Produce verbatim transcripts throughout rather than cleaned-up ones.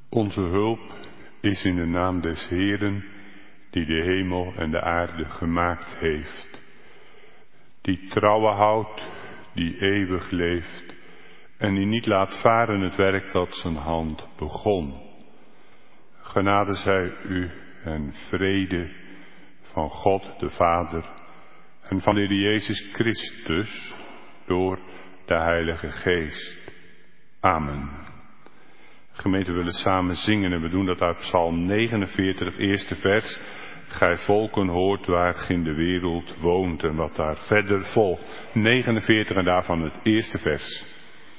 Onze hulp is in de naam des Heeren, die de hemel en de aarde gemaakt heeft. Die trouwe houdt, die eeuwig leeft en die niet laat varen het werk dat zijn hand begon. Genade zij u en vrede van God de Vader en van de Heer Jezus Christus door de Heilige Geest. Amen. Gemeente, we willen samen zingen en we doen dat uit Psalm negenenveertig, eerste vers. Gij volken hoort waar in de wereld woont en wat daar verder volgt. negenenveertig en daarvan het eerste vers.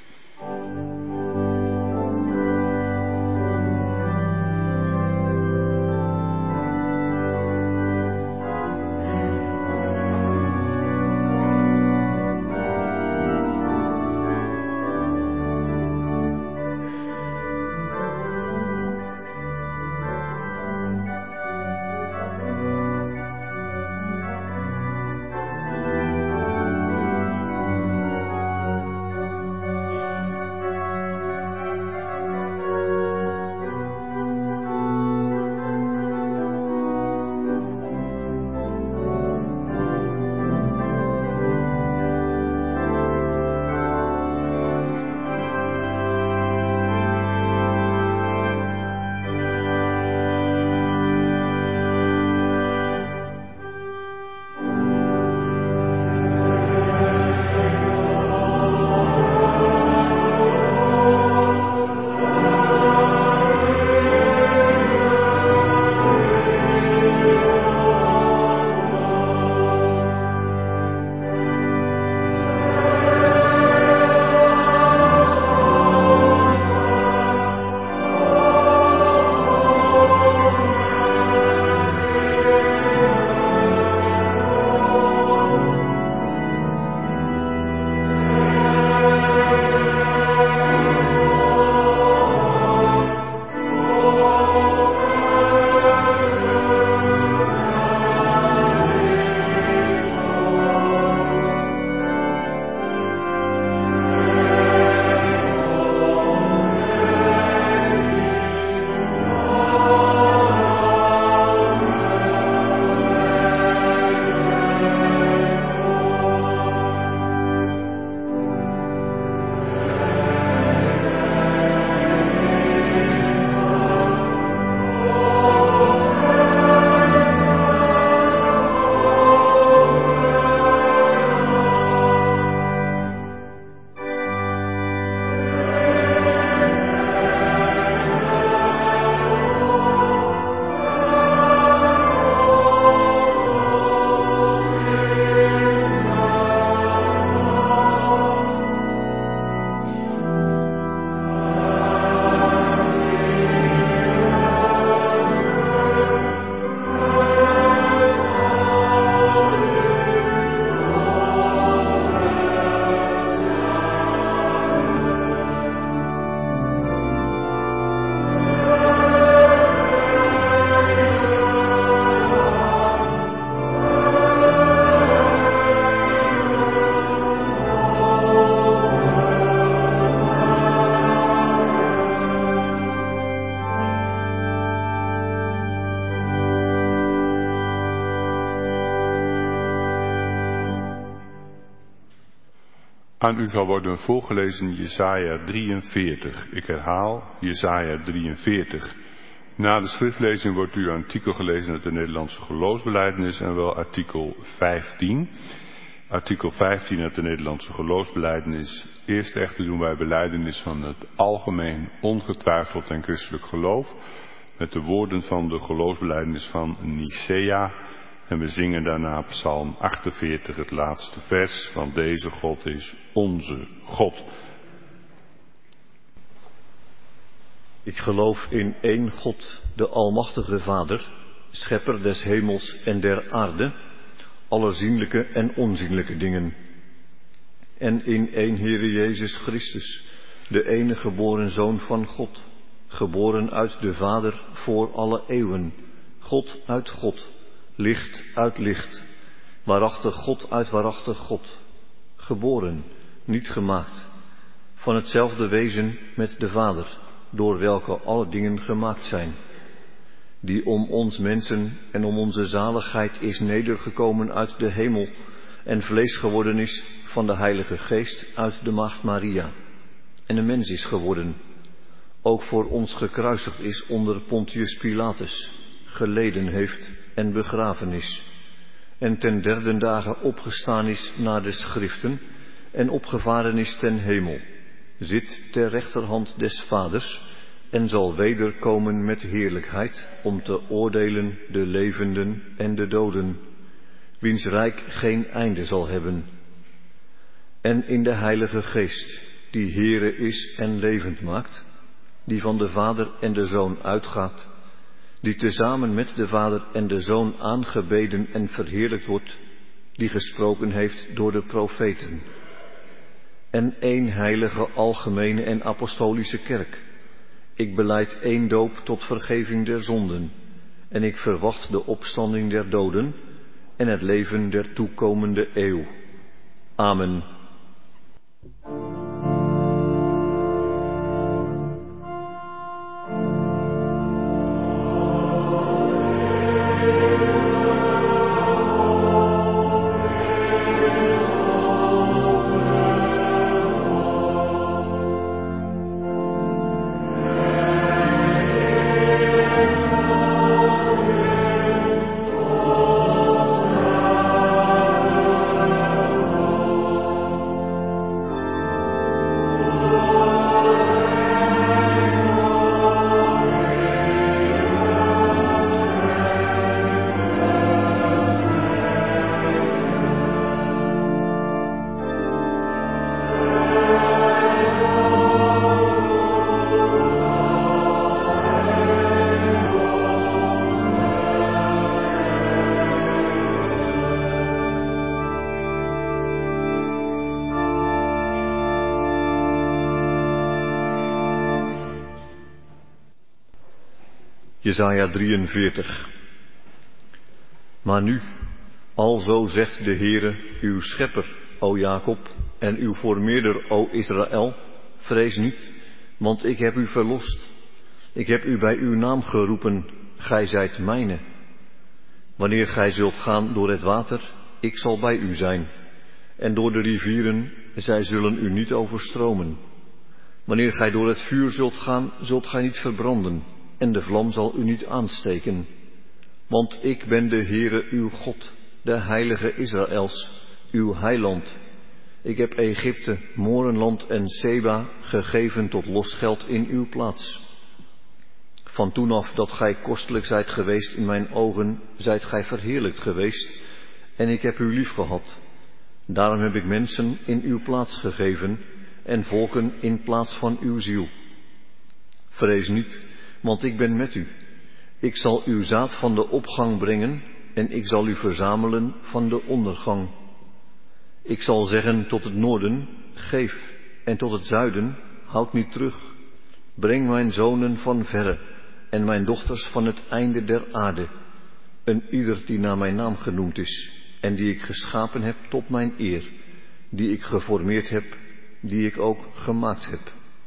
Aan u zal worden voorgelezen Jesaja drieënveertig. Ik herhaal Jesaja drieënveertig. Na de schriftlezing wordt u een artikel gelezen uit de Nederlandse geloofsbelijdenis en wel artikel vijftien. Artikel vijftien uit de Nederlandse geloofsbelijdenis. Eerst echter doen wij belijdenis van het algemeen, ongetwijfeld en christelijk geloof, met de woorden van de geloofsbelijdenis van Nicea. En we zingen daarna Psalm achtenveertig, het laatste vers, want deze God is onze God. Ik geloof in één God, de Almachtige Vader, schepper des hemels en der aarde, alle zienlijke en onzienlijke dingen. En in één Heere Jezus Christus, de enige geboren Zoon van God, geboren uit de Vader voor alle eeuwen, God uit God, licht uit licht, waarachtig God uit waarachtig God, geboren, niet gemaakt, van hetzelfde wezen met de Vader, door welke alle dingen gemaakt zijn, die om ons mensen en om onze zaligheid is nedergekomen uit de hemel en vlees geworden is van de Heilige Geest uit de Maagd Maria en een mens is geworden, ook voor ons gekruisigd is onder Pontius Pilatus, geleden heeft en begraven is, en ten derde dagen opgestaan is naar de schriften en opgevaren is ten hemel, zit ter rechterhand des Vaders en zal wederkomen met heerlijkheid om te oordelen de levenden en de doden, wiens rijk geen einde zal hebben. En in de Heilige Geest, die Heere is en levend maakt, die van de Vader en de Zoon uitgaat, die tezamen met de Vader en de Zoon aangebeden en verheerlijkt wordt, die gesproken heeft door de profeten. En één heilige, algemene en apostolische kerk. Ik belijd één doop tot vergeving der zonden, en ik verwacht de opstanding der doden en het leven der toekomende eeuw. Amen. Jesaja drieënveertig. Maar nu, alzo zegt de Heere, uw schepper, o Jacob, en uw vormeerder, o Israël, vrees niet, want ik heb u verlost. Ik heb u bij uw naam geroepen, gij zijt mijne. Wanneer gij zult gaan door het water, ik zal bij u zijn. En door de rivieren, zij zullen u niet overstromen. Wanneer gij door het vuur zult gaan, zult gij niet verbranden. En de vlam zal u niet aansteken. Want ik ben de Heere uw God, de Heilige Israëls, uw heiland. Ik heb Egypte, Morenland en Seba gegeven tot losgeld in uw plaats. Van toen af dat gij kostelijk zijt geweest in mijn ogen, zijt gij verheerlijkt geweest, en ik heb u lief gehad. Daarom heb ik mensen in uw plaats gegeven, en volken in plaats van uw ziel. Vrees niet, want ik ben met u. Ik zal uw zaad van de opgang brengen en ik zal u verzamelen van de ondergang. Ik zal zeggen tot het noorden, geef, en tot het zuiden, houd niet terug. Breng mijn zonen van verre en mijn dochters van het einde der aarde. Een ieder die naar mijn naam genoemd is en die ik geschapen heb tot mijn eer, die ik geformeerd heb, die ik ook gemaakt heb.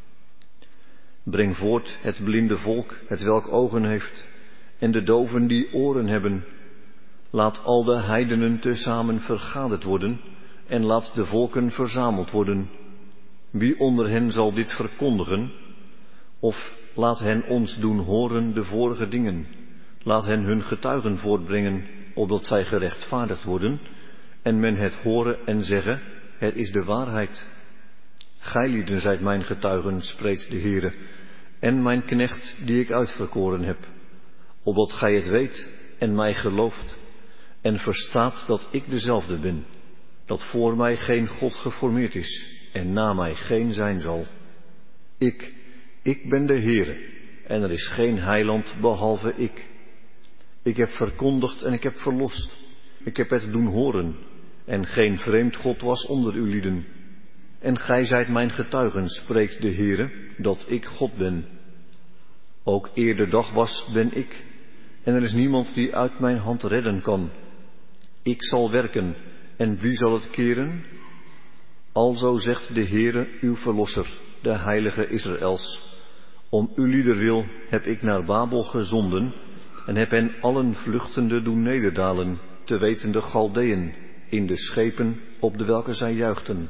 Breng voort het blinde volk, het welk ogen heeft, en de doven die oren hebben. Laat al de heidenen tezamen vergaderd worden, en laat de volken verzameld worden. Wie onder hen zal dit verkondigen? Of laat hen ons doen horen de vorige dingen. Laat hen hun getuigen voortbrengen, opdat zij gerechtvaardigd worden, en men het horen en zeggen, het is de waarheid. Gijlieden zijt mijn getuigen, spreekt de Heere, en mijn knecht die ik uitverkoren heb, opdat gij het weet en mij gelooft, en verstaat dat ik dezelfde ben, dat voor mij geen God geformeerd is, en na mij geen zijn zal. Ik, ik ben de Heere, en er is geen heiland behalve ik. Ik heb verkondigd en ik heb verlost, ik heb het doen horen, en geen vreemd God was onder uw lieden. En gij zijt mijn getuigen, spreekt de Heere, dat ik God ben. Ook eer de dag was, ben ik, en er is niemand die uit mijn hand redden kan. Ik zal werken, en wie zal het keren? Alzo zegt de Heere, uw verlosser, de Heilige Israëls. Om ulieder wil heb ik naar Babel gezonden en heb hen allen vluchtende doen nederdalen, te weten de Galdeën, in de schepen op de welke zij juichten.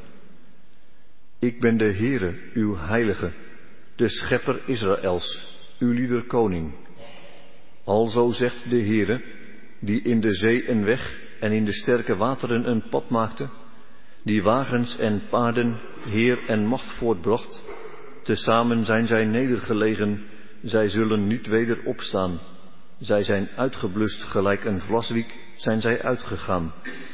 Ik ben de Heere, uw heilige, de schepper Israëls, ulieder koning. Alzo zegt de Heere, die in de zee een weg en in de sterke wateren een pad maakte, die wagens en paarden, heer en macht voortbracht. Tezamen zijn zij nedergelegen, zij zullen niet weder opstaan. Zij zijn uitgeblust gelijk een vlaswiek, zijn zij uitgegaan.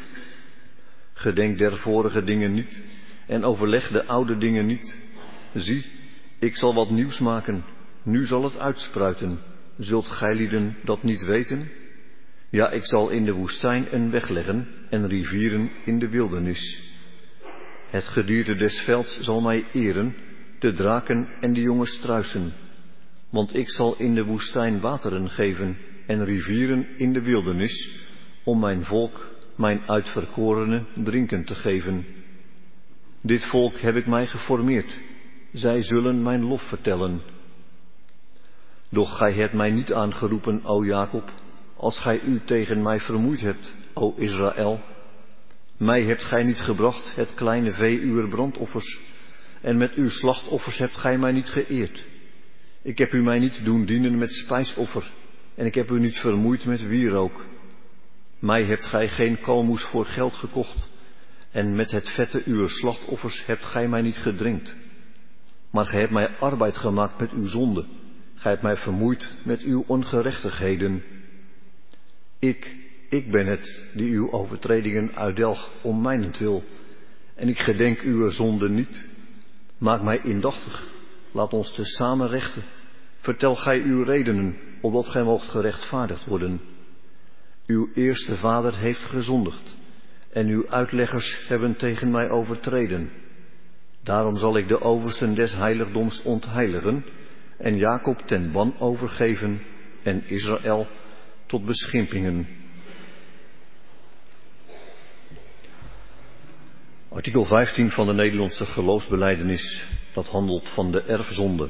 Gedenk der vorige dingen niet en overleg de oude dingen niet. Zie, ik zal wat nieuws maken, nu zal het uitspruiten. Zult gijlieden dat niet weten? Ja, ik zal in de woestijn een weg leggen en rivieren in de wildernis. Het gedierte des velds zal mij eren, de draken en de jonge struisen. Want ik zal in de woestijn wateren geven en rivieren in de wildernis, om mijn volk, mijn uitverkorene, drinken te geven. Dit volk heb ik mij geformeerd, zij zullen mijn lof vertellen. Doch gij hebt mij niet aangeroepen, o Jacob, als gij u tegen mij vermoeid hebt, o Israël. Mij hebt gij niet gebracht, het kleine vee uwer brandoffers, en met uw slachtoffers hebt gij mij niet geëerd. Ik heb u mij niet doen dienen met spijsoffer, en ik heb u niet vermoeid met wierook. Mij hebt gij geen kalmoes voor geld gekocht, en met het vette uwer slachtoffers hebt gij mij niet gedrinkt. Maar gij hebt mij arbeid gemaakt met uw zonde, gij hebt mij vermoeid met uw ongerechtigheden. Ik, ik ben het die uw overtredingen uitdelg om mijnentwil, en ik gedenk uw zonde niet. Maak mij indachtig, laat ons tezamen rechten. Vertel gij uw redenen, opdat gij moogt gerechtvaardigd worden. Uw eerste vader heeft gezondigd, en uw uitleggers hebben tegen mij overtreden. Daarom zal ik de oversten des heiligdoms ontheiligen, en Jacob ten ban overgeven, en Israël tot beschimpingen. Artikel vijftien van de Nederlandse geloofsbelijdenis, dat handelt van de erfzonde.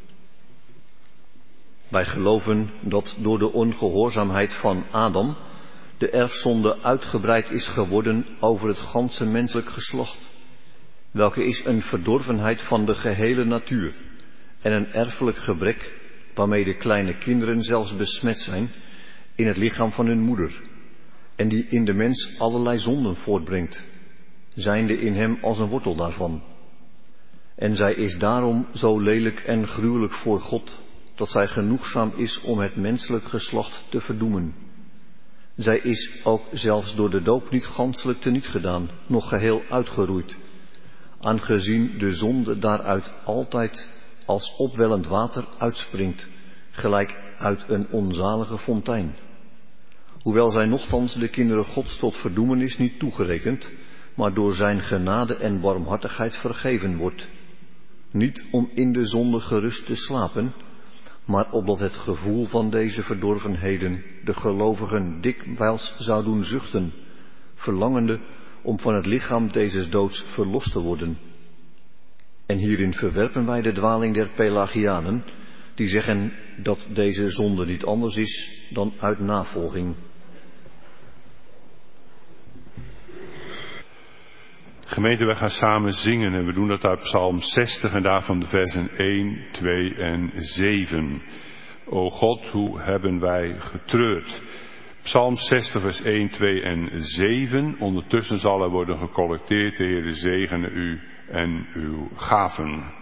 Wij geloven dat door de ongehoorzaamheid van Adam de erfzonde uitgebreid is geworden over het ganse menselijk geslacht, welke is een verdorvenheid van de gehele natuur en een erfelijk gebrek waarmee de kleine kinderen zelfs besmet zijn in het lichaam van hun moeder, en die in de mens allerlei zonden voortbrengt, zijnde in hem als een wortel daarvan. En zij is daarom zo lelijk en gruwelijk voor God, dat zij genoegzaam is om het menselijk geslacht te verdoemen. Zij is ook zelfs door de doop niet ganselijk teniet gedaan, noch geheel uitgeroeid, aangezien de zonde daaruit altijd als opwellend water uitspringt, gelijk uit een onzalige fontein. Hoewel zij nochtans de kinderen Gods tot verdoemenis niet toegerekend, maar door zijn genade en barmhartigheid vergeven wordt. Niet om in de zonde gerust te slapen, maar opdat het gevoel van deze verdorvenheden de gelovigen dikwijls zou doen zuchten, verlangende om van het lichaam deze doods verlost te worden. En hierin verwerpen wij de dwaling der Pelagianen, die zeggen dat deze zonde niet anders is dan uit navolging. Gemeente, wij gaan samen zingen en we doen dat uit Psalm zestig en daarvan de versen één, twee en zeven. O God, hoe hebben wij getreurd. Psalm zestig vers één, twee en zeven. Ondertussen zal er worden gecollecteerd. De Heere zegene u en uw gaven.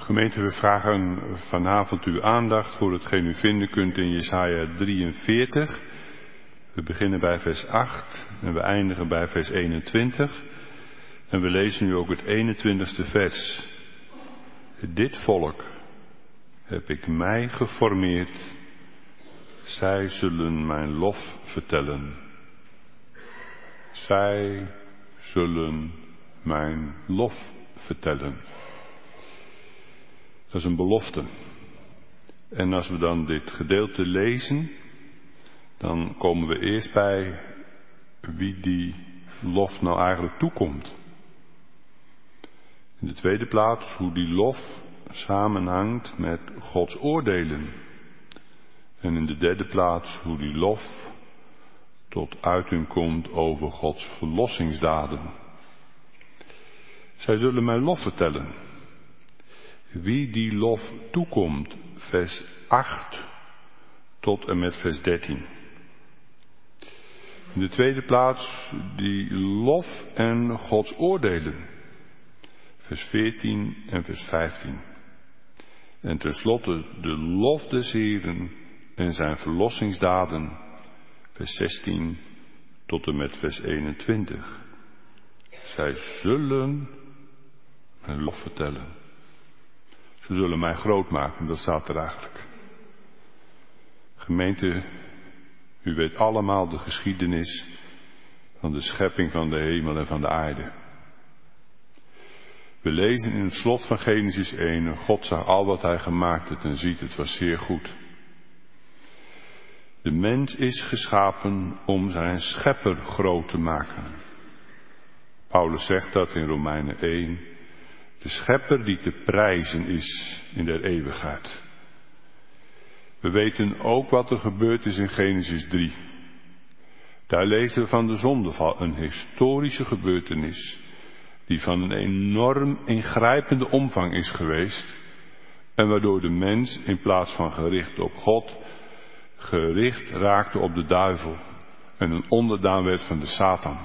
Gemeente, we vragen vanavond uw aandacht voor hetgeen u vinden kunt in Jesaja drieënveertig. We beginnen bij vers acht en we eindigen bij vers eenentwintig. En we lezen nu ook het eenentwintigste vers. Dit volk heb ik mij geformeerd, zij zullen mijn lof vertellen. Zij zullen mijn lof vertellen. Dat is een belofte. En als we dan dit gedeelte lezen, dan komen we eerst bij wie die lof nou eigenlijk toekomt. In de tweede plaats hoe die lof samenhangt met Gods oordelen. En in de derde plaats hoe die lof tot uiting komt over Gods verlossingsdaden. Zij zullen mij lof vertellen. Wie die lof toekomt, vers acht tot en met vers dertien. In de tweede plaats die lof en Gods oordelen, vers veertien en vers vijftien. En tenslotte de lof des Heeren en zijn verlossingsdaden, vers zestien tot en met vers eenentwintig. Zij zullen mijn lof vertellen. Ze zullen mij groot maken, dat staat er eigenlijk. Gemeente, u weet allemaal de geschiedenis van de schepping van de hemel en van de aarde. We lezen in het slot van Genesis één, God zag al wat hij gemaakt had en ziet, het was zeer goed. De mens is geschapen om zijn schepper groot te maken. Paulus zegt dat in Romeinen één. De schepper die te prijzen is in der eeuwigheid. We weten ook wat er gebeurd is in Genesis drie. Daar lezen we van de zondeval, een historische gebeurtenis die van een enorm ingrijpende omvang is geweest en waardoor de mens in plaats van gericht op God, gericht raakte op de duivel en een onderdaan werd van de Satan.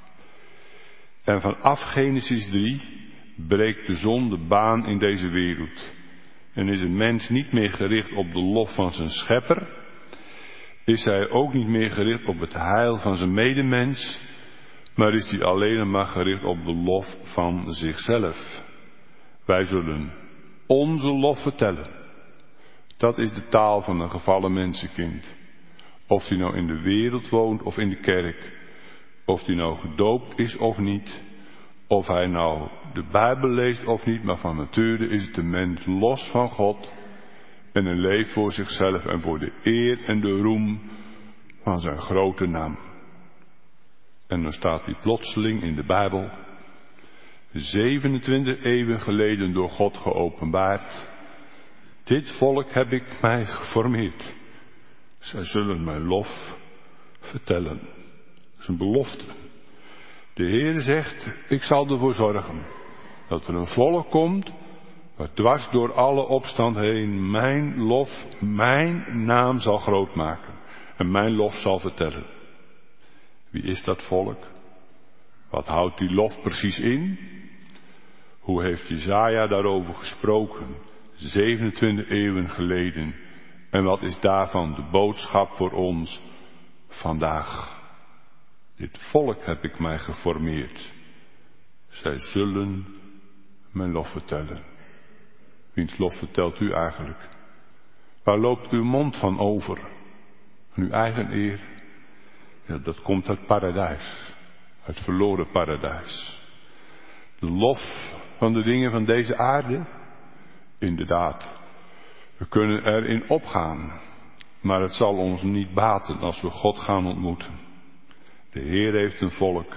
En vanaf Genesis drie breekt de zonde baan in deze wereld. En is een mens niet meer gericht op de lof van zijn schepper, is hij ook niet meer gericht op het heil van zijn medemens, maar is hij alleen maar gericht op de lof van zichzelf. Wij zullen onze lof vertellen. Dat is de taal van een gevallen mensenkind. Of die nou in de wereld woont of in de kerk, of die nou gedoopt is of niet, of hij nou de Bijbel leest of niet, maar van nature is het een mens los van God en een leeft voor zichzelf en voor de eer en de roem van zijn grote naam. En dan staat die plotseling in de Bijbel, zevenentwintig eeuwen geleden door God geopenbaard. Dit volk heb ik mij geformeerd. Zij zullen mijn lof vertellen. Dat is een belofte. De Heer zegt, ik zal ervoor zorgen dat er een volk komt, wat dwars door alle opstand heen mijn lof, mijn naam zal groot maken. En mijn lof zal vertellen. Wie is dat volk? Wat houdt die lof precies in? Hoe heeft Jesaja daarover gesproken? zevenentwintig eeuwen geleden. En wat is daarvan de boodschap voor ons vandaag? Dit volk heb ik mij geformeerd. Zij zullen mijn lof vertellen. Wiens lof vertelt u eigenlijk? Waar loopt uw mond van over? Van uw eigen eer? Ja, dat komt uit paradijs. Uit verloren paradijs. De lof van de dingen van deze aarde? Inderdaad. We kunnen erin opgaan. Maar het zal ons niet baten als we God gaan ontmoeten. De Heer heeft een volk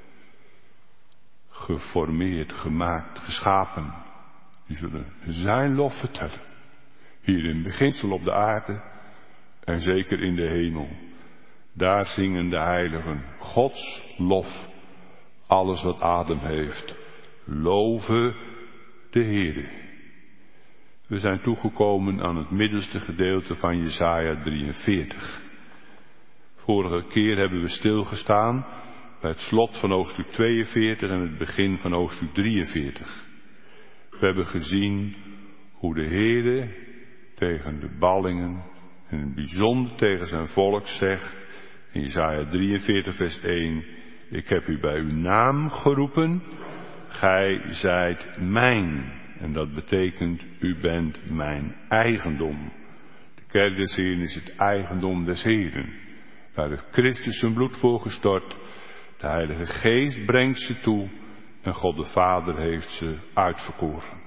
geformeerd, gemaakt, geschapen. Die zullen zijn lof vertellen. Hier in beginsel op de aarde en zeker in de hemel. Daar zingen de heiligen Gods lof. Alles wat adem heeft. Loven de Heere. We zijn toegekomen aan het middelste gedeelte van Jesaja drieënveertig. Vorige keer hebben we stilgestaan bij het slot van hoofdstuk tweeënveertig en het begin van hoofdstuk drieënveertig. We hebben gezien Hoe de Heere tegen de ballingen, en in het bijzonder tegen zijn volk, zegt in Jesaja drieënveertig vers één, ik heb u bij uw naam geroepen, gij zijt mijn. En dat betekent, u bent mijn eigendom. De kerk des Heeren is het eigendom des Heeren. Daar heeft Christus zijn bloed voor gestort. De Heilige Geest brengt ze toe. En God de Vader heeft ze uitverkoren.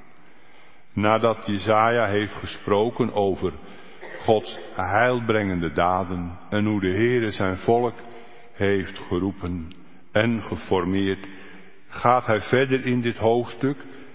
Nadat Jesaja heeft gesproken over Gods heilbrengende daden. En hoe de Heere zijn volk heeft geroepen en geformeerd, gaat hij verder in dit hoofdstuk,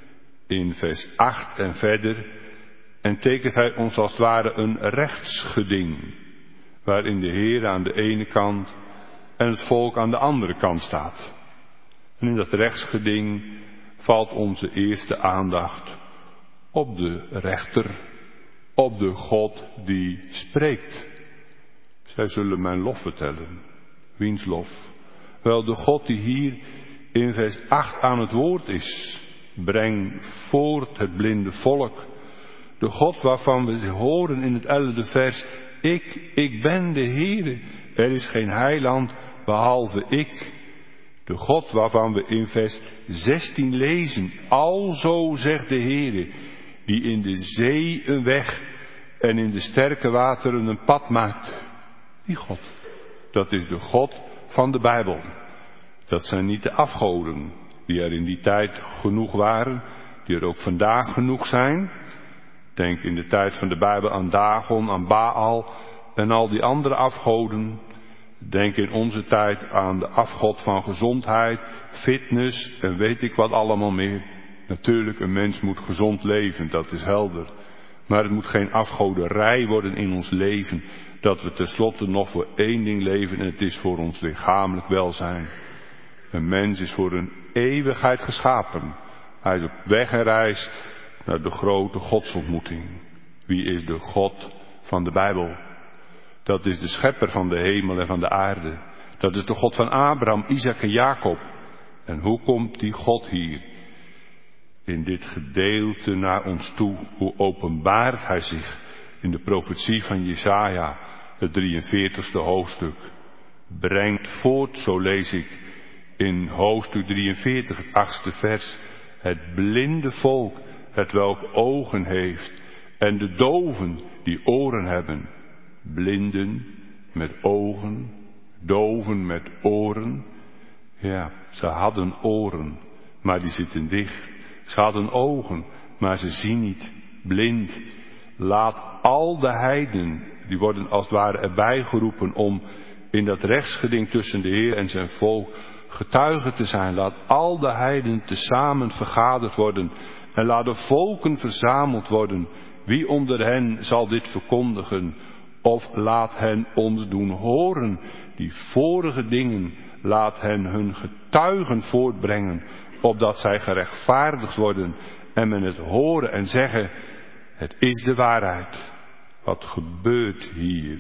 in vers acht en verder, en tekent hij ons als het ware een rechtsgeding, waarin de Heer aan de ene kant en het volk aan de andere kant staat. En in dat rechtsgeding valt onze eerste aandacht op de rechter, op de God die spreekt. Zij zullen mijn lof vertellen. Wiens lof? Wel, de God die hier in vers acht aan het woord is. Breng voort het blinde volk. De God waarvan we horen in het ellende vers. Ik, ik ben de Heere. Er is geen heiland behalve ik. De God waarvan we in vers zestien lezen. Alzo zegt de Heere, die in de zee een weg en in de sterke wateren een pad maakt. Die God, dat is de God van de Bijbel. Dat zijn niet de afgoden die er in die tijd genoeg waren, die er ook vandaag genoeg zijn. Denk in de tijd van de Bijbel aan Dagon, aan Baal en al die andere afgoden. Denk in onze tijd aan de afgod van gezondheid, fitness en weet ik wat allemaal meer. Natuurlijk, een mens moet gezond leven, dat is helder. Maar het moet geen afgoderij worden in ons leven, dat we tenslotte nog voor één ding leven en het is voor ons lichamelijk welzijn. Een mens is voor een eeuwigheid geschapen. Hij is op weg en reis naar de grote godsontmoeting. Wie is de God van de Bijbel? Dat is de schepper van de hemel en van de aarde. Dat is de God van Abraham, Isaac en Jacob. En hoe komt die God hier in dit gedeelte naar ons toe? Hoe openbaart hij zich in de profetie van Jesaja, het drieënveertigste hoofdstuk? Brengt voort, zo lees ik in hoofdstuk drieënveertig, het achtste vers, het blinde volk, het welk ogen heeft, en de doven die oren hebben. Blinden met ogen, doven met oren. Ja, ze hadden oren, maar die zitten dicht. Ze hadden ogen, maar ze zien niet. Blind. Laat al de heiden, die worden als het ware erbij geroepen om in dat rechtsgeding tussen de Heer en zijn volk getuige te zijn. Laat al de heiden tezamen vergaderd worden en laat de volken verzameld worden. Wie onder hen zal dit verkondigen? Of laat hen ons doen horen. Die vorige dingen, laat hen hun getuigen voortbrengen, opdat zij gerechtvaardigd worden en men het horen en zeggen, het is de waarheid. Wat gebeurt hier?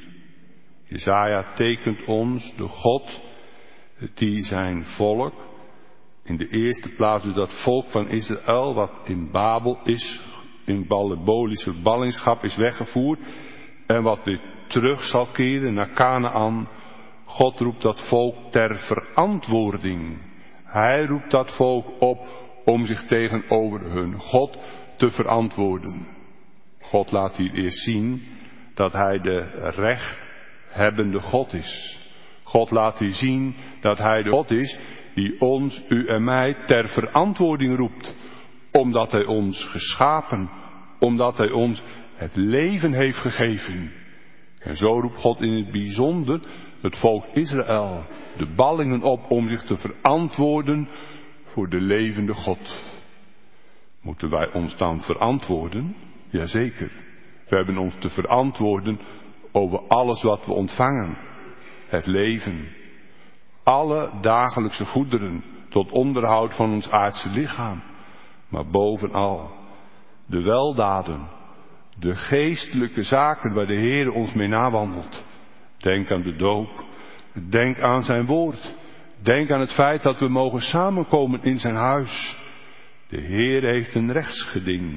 Jesaja tekent ons de God die zijn volk, in de eerste plaats dus dat volk van Israël, wat in Babel is, in Babylonische ballingschap is weggevoerd en wat weer terug zal keren naar Kanaan. God roept dat volk ter verantwoording. Hij roept dat volk op om zich tegenover hun God te verantwoorden. God laat hier eerst zien dat hij de rechthebbende God is. God laat hier zien dat hij de God is die ons, u en mij ter verantwoording roept. Omdat hij ons geschapen, omdat hij ons het leven heeft gegeven. En zo roept God in het bijzonder het volk Israël, de ballingen op om zich te verantwoorden voor de levende God. Moeten wij ons dan verantwoorden? Jazeker. We hebben ons te verantwoorden over alles wat we ontvangen. Het leven. Alle dagelijkse goederen tot onderhoud van ons aardse lichaam. Maar bovenal de weldaden. De geestelijke zaken waar de Heer ons mee nawandelt. Denk aan de doop. Denk aan zijn woord. Denk aan het feit dat we mogen samenkomen in zijn huis. De Heer heeft een rechtsgeding.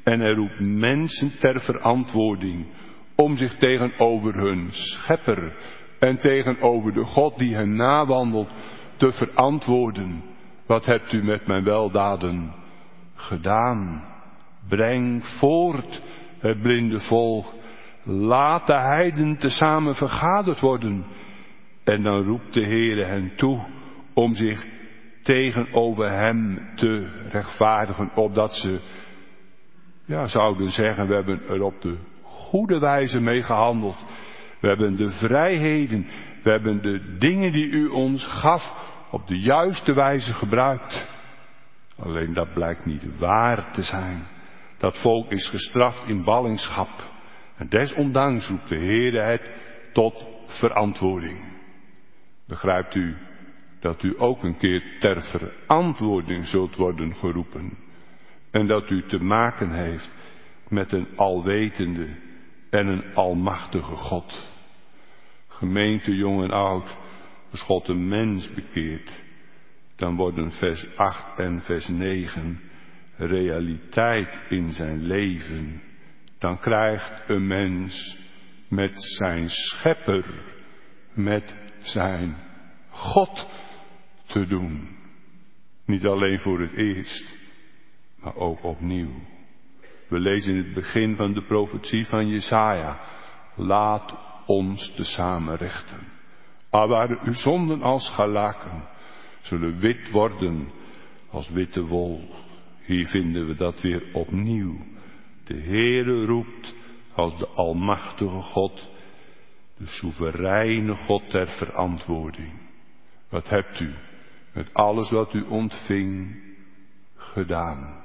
En hij roept mensen ter verantwoording om zich tegenover hun schepper en tegenover de God die hen nawandelt te verantwoorden. Wat hebt u met mijn weldaden gedaan? Breng voort het blinde volk. Laat de heiden tezamen vergaderd worden. En dan roept de Heere hen toe om zich tegenover hem te rechtvaardigen, opdat ze ja, zouden zeggen, we hebben er op de goede wijze mee gehandeld. We hebben de vrijheden, we hebben de dingen die u ons gaf op de juiste wijze gebruikt. Alleen dat blijkt niet waar te zijn. Dat volk is gestraft in ballingschap. En desondanks roept de Heere het tot verantwoording. Begrijpt u dat u ook een keer ter verantwoording zult worden geroepen. En dat u te maken heeft met een alwetende en een almachtige God. Gemeente jong en oud, als God een mens bekeert, dan worden vers acht en vers negen realiteit in zijn leven. Dan krijgt een mens met zijn schepper, met zijn God te doen. Niet alleen voor het eerst, maar ook opnieuw. We lezen in het begin van de profetie van Jesaja: laat ons tezamen rechten. Al waren uw zonden als scharlaken, zullen wit worden als witte wol. Hier vinden we dat weer opnieuw. De Heere roept als de almachtige God, de soevereine God ter verantwoording. Wat hebt u met alles wat u ontving gedaan?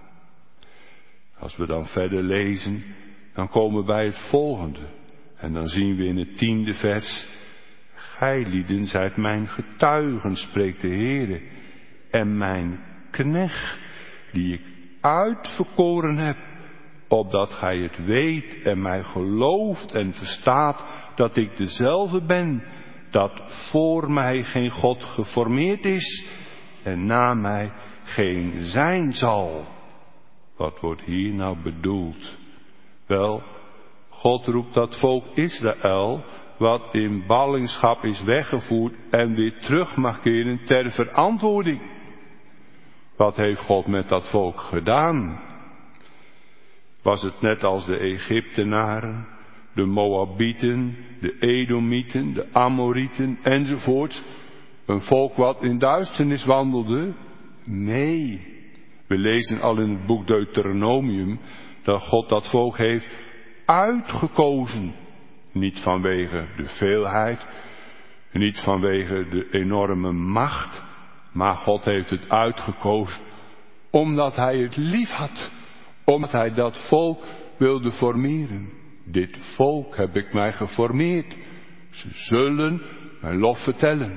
Als we dan verder lezen, dan komen we bij het volgende. En dan zien we in het tiende vers: gij lieden zijt mijn getuigen, spreekt de Heere, en mijn knecht, die ik uitverkoren heb, opdat gij het weet en mij gelooft en verstaat dat ik dezelfde ben, dat voor mij geen God geformeerd is en na mij geen zijn zal. Wat wordt hier nou bedoeld? Wel, God roept dat volk Israël, wat in ballingschap is weggevoerd en weer terug mag keren, ter verantwoording. Wat heeft God met dat volk gedaan? Was het net als de Egyptenaren, de Moabieten, de Edomieten, de Amorieten enzovoorts, een volk wat in duisternis wandelde? Nee. We lezen al in het boek Deuteronomium dat God dat volk heeft uitgekozen. Niet vanwege de veelheid, niet vanwege de enorme macht, maar God heeft het uitgekozen omdat hij het lief had. Omdat hij dat volk wilde formeren. Dit volk heb ik mij geformeerd. Ze zullen mijn lof vertellen.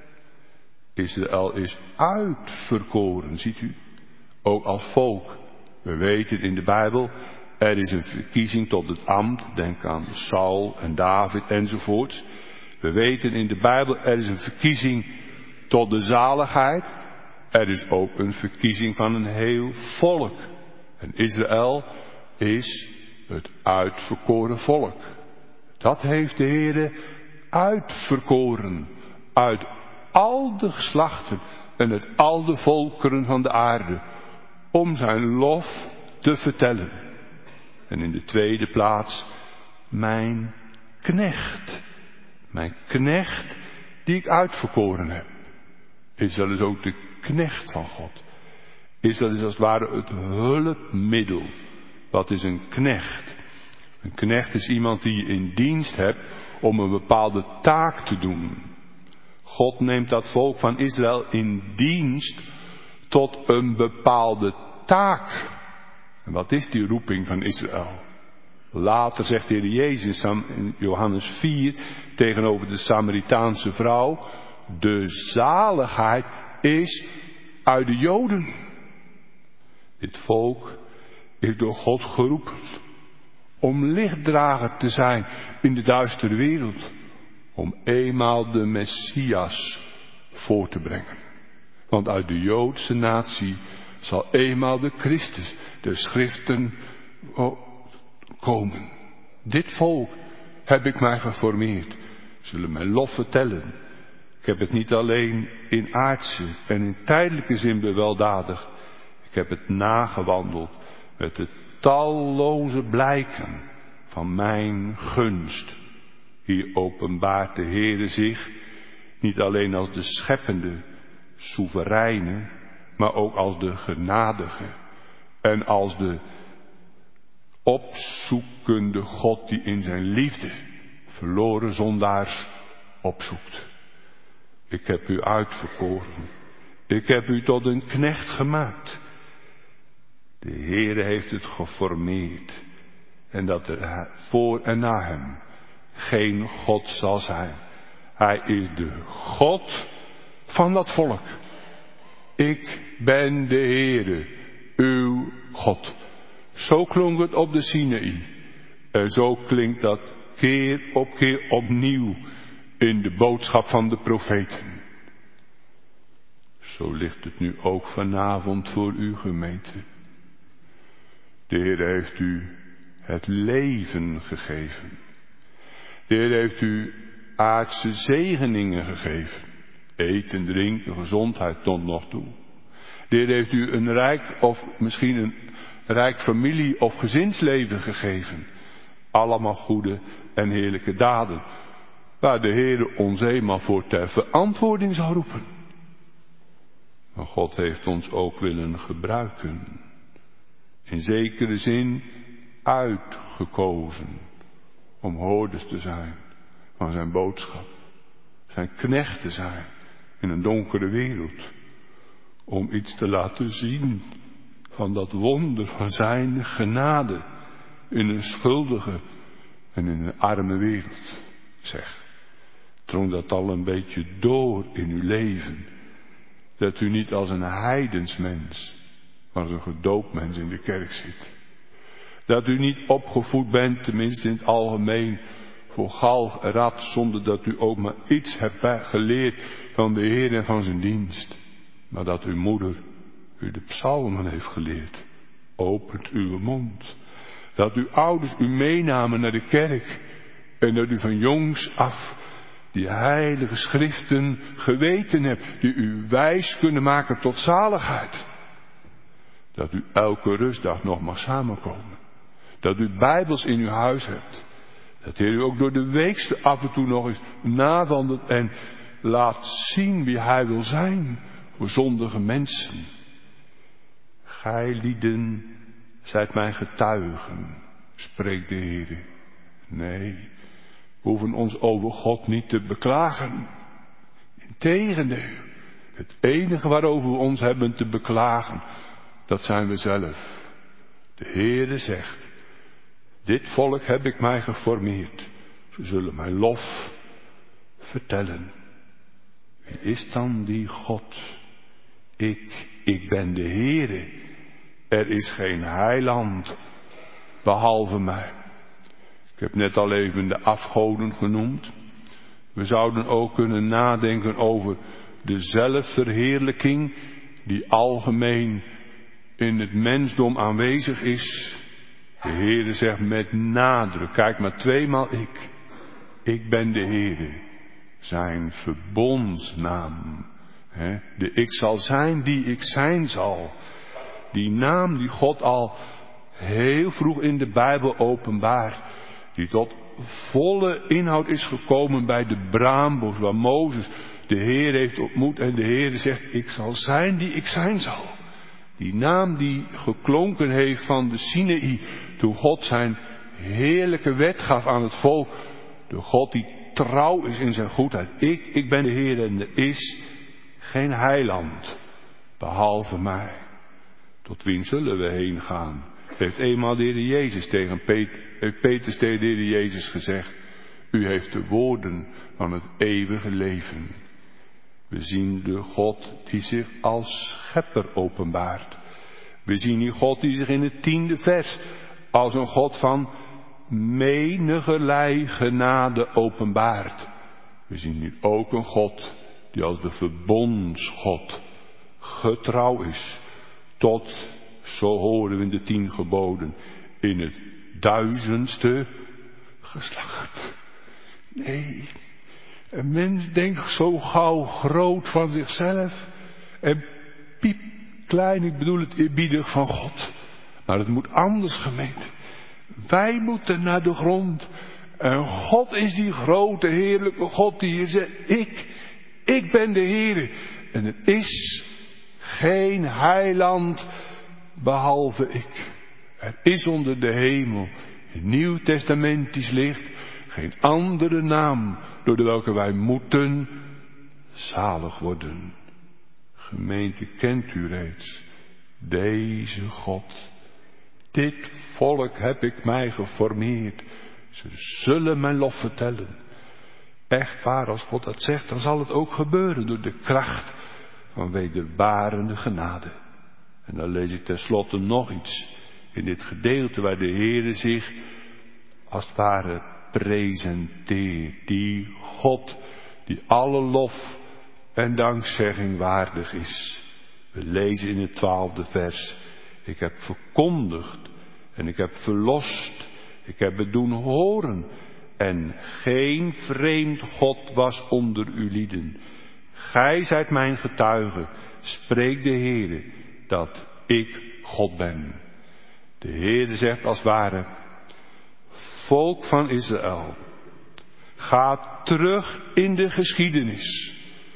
Israël is uitverkoren, ziet u. Ook als volk. We weten in de Bijbel, er is een verkiezing tot het ambt. Denk aan Saul en David enzovoorts. We weten in de Bijbel, er is een verkiezing tot de zaligheid. Er is ook een verkiezing van een heel volk. En Israël is het uitverkoren volk. Dat heeft de Heere uitverkoren. Uit al de geslachten en uit al de volkeren van de aarde. Om zijn lof te vertellen. En in de tweede plaats, mijn knecht. Mijn knecht die ik uitverkoren heb. Israël is ook de knecht van God. Israël is als het ware het hulpmiddel. Wat is een knecht? Een knecht is iemand die je in dienst hebt om een bepaalde taak te doen. God neemt dat volk van Israël in dienst tot een bepaalde taak. En wat is die roeping van Israël? Later zegt de Heer Jezus in Johannes vier tegenover de Samaritaanse vrouw: de zaligheid is uit de Joden. Dit volk is door God geroepen om lichtdrager te zijn in de duistere wereld. Om eenmaal de Messias voor te brengen. Want uit de Joodse natie zal eenmaal de Christus, de schriften komen. Dit volk heb ik mij geformeerd. Zullen mijn lof vertellen. Ik heb het niet alleen in aardse en in tijdelijke zin beweldadigd. Ik heb het nagewandeld met de talloze blijken van mijn gunst. Hier openbaart de Heere zich niet alleen als de scheppende, soevereine, maar ook als de genadige en als de opzoekende God die in zijn liefde verloren zondaars opzoekt. Ik heb u uitverkoren. Ik heb u tot een knecht gemaakt. De Heere heeft het geformeerd. En dat er voor en na hem geen God zal zijn. Hij is de God van dat volk. Ik ben de Heere, uw God. Zo klonk het op de Sinaï. En zo klinkt dat keer op keer opnieuw in de boodschap van de profeten. Zo ligt het nu ook vanavond voor uw gemeente. De Heer heeft u het leven gegeven. De Heer heeft u aardse zegeningen gegeven. Eten, drinken, gezondheid tot nog toe. De Heer heeft u een rijk of misschien een rijk familie- of gezinsleven gegeven. Allemaal goede en heerlijke daden. Waar de Heer ons eenmaal voor ter verantwoording zal roepen. Maar God heeft ons ook willen gebruiken. In zekere zin uitgekozen. Om hoorders te zijn van zijn boodschap. Zijn knecht te zijn in een donkere wereld. Om iets te laten zien van dat wonder van zijn genade. In een schuldige en in een arme wereld. Zeg, drong dat al een beetje door in uw leven. Dat u niet als een heidensmens, maar als een gedoopt mens in de kerk zit. Dat u niet opgevoed bent, tenminste in het algemeen, voor galg en rad, zonder dat u ook maar iets hebt geleerd van de Heer en van zijn dienst. Maar dat uw moeder u de psalmen heeft geleerd. Opent uw mond. Dat uw ouders u meenamen naar de kerk. En dat u van jongs af die heilige schriften geweten hebt. Die u wijs kunnen maken tot zaligheid. Dat u elke rustdag nog mag samenkomen. Dat u bijbels in uw huis hebt. Dat Heer u ook door de weekste af en toe nog eens nawandelt en laat zien wie Hij wil zijn voor zondige mensen. Gij lieden zijt mijn getuigen, spreekt de Heer. Nee, we hoeven ons over God niet te beklagen. Integendeel, het enige waarover we ons hebben te beklagen, dat zijn we zelf. De Heere zegt, dit volk heb ik mij geformeerd. Ze zullen mijn lof vertellen. Wie is dan die God? Ik, ik ben de Heere. Er is geen heiland behalve mij. Ik heb net al even de afgoden genoemd. We zouden ook kunnen nadenken over de zelfverheerlijking die algemeen in het mensdom aanwezig is. De Heere zegt met nadruk, kijk maar tweemaal ik. Ik ben de Heere, zijn verbondsnaam. He, de ik zal zijn die ik zijn zal. Die naam die God al heel vroeg in de Bijbel openbaart. Die tot volle inhoud is gekomen bij de braambos waar Mozes de Heer heeft ontmoet. En de Heer zegt, ik zal zijn die ik zijn zal. Die naam die geklonken heeft van de Sinaï. Toen God zijn heerlijke wet gaf aan het volk. De God die trouw is in zijn goedheid. Ik, ik ben de Heer en er is geen heiland behalve mij. Tot wien zullen we heen gaan? Heeft eenmaal de Heer Jezus tegen Peter, heeft Petrus tegen de Heer Jezus gezegd. U heeft de woorden van het eeuwige leven. We zien de God die zich als schepper openbaart. We zien die God die zich in het tiende vers als een God van menigerlei genade openbaart. We zien nu ook een God die als de verbondsgod getrouw is tot, zo horen we in de tien geboden, in het duizendste geslacht. Nee, een mens denkt zo gauw groot van zichzelf en piep klein, ik bedoel het eerbiedig van God. Maar het moet anders, gemeente. Wij moeten naar de grond. En God is die grote, heerlijke God die hier zegt, ik, ik ben de Heere. En er is geen heiland behalve ik. Er is onder de hemel, in nieuwtestamentisch licht, geen andere naam door de welke wij moeten zalig worden. Gemeente, kent u reeds deze God. Dit volk heb ik mij geformeerd. Ze zullen mijn lof vertellen. Echt waar, als God dat zegt, dan zal het ook gebeuren door de kracht van wederbarende genade. En dan lees ik tenslotte nog iets in dit gedeelte waar de Heere zich als het ware presenteert. Die God die alle lof en dankzegging waardig is. We lezen in het twaalfde vers. Ik heb verkondigd en ik heb verlost. Ik heb het doen horen. En geen vreemd God was onder uw lieden. Gij zijt mijn getuige, spreekt de Heere, dat ik God ben. De Heere zegt als het ware, volk van Israël, ga terug in de geschiedenis.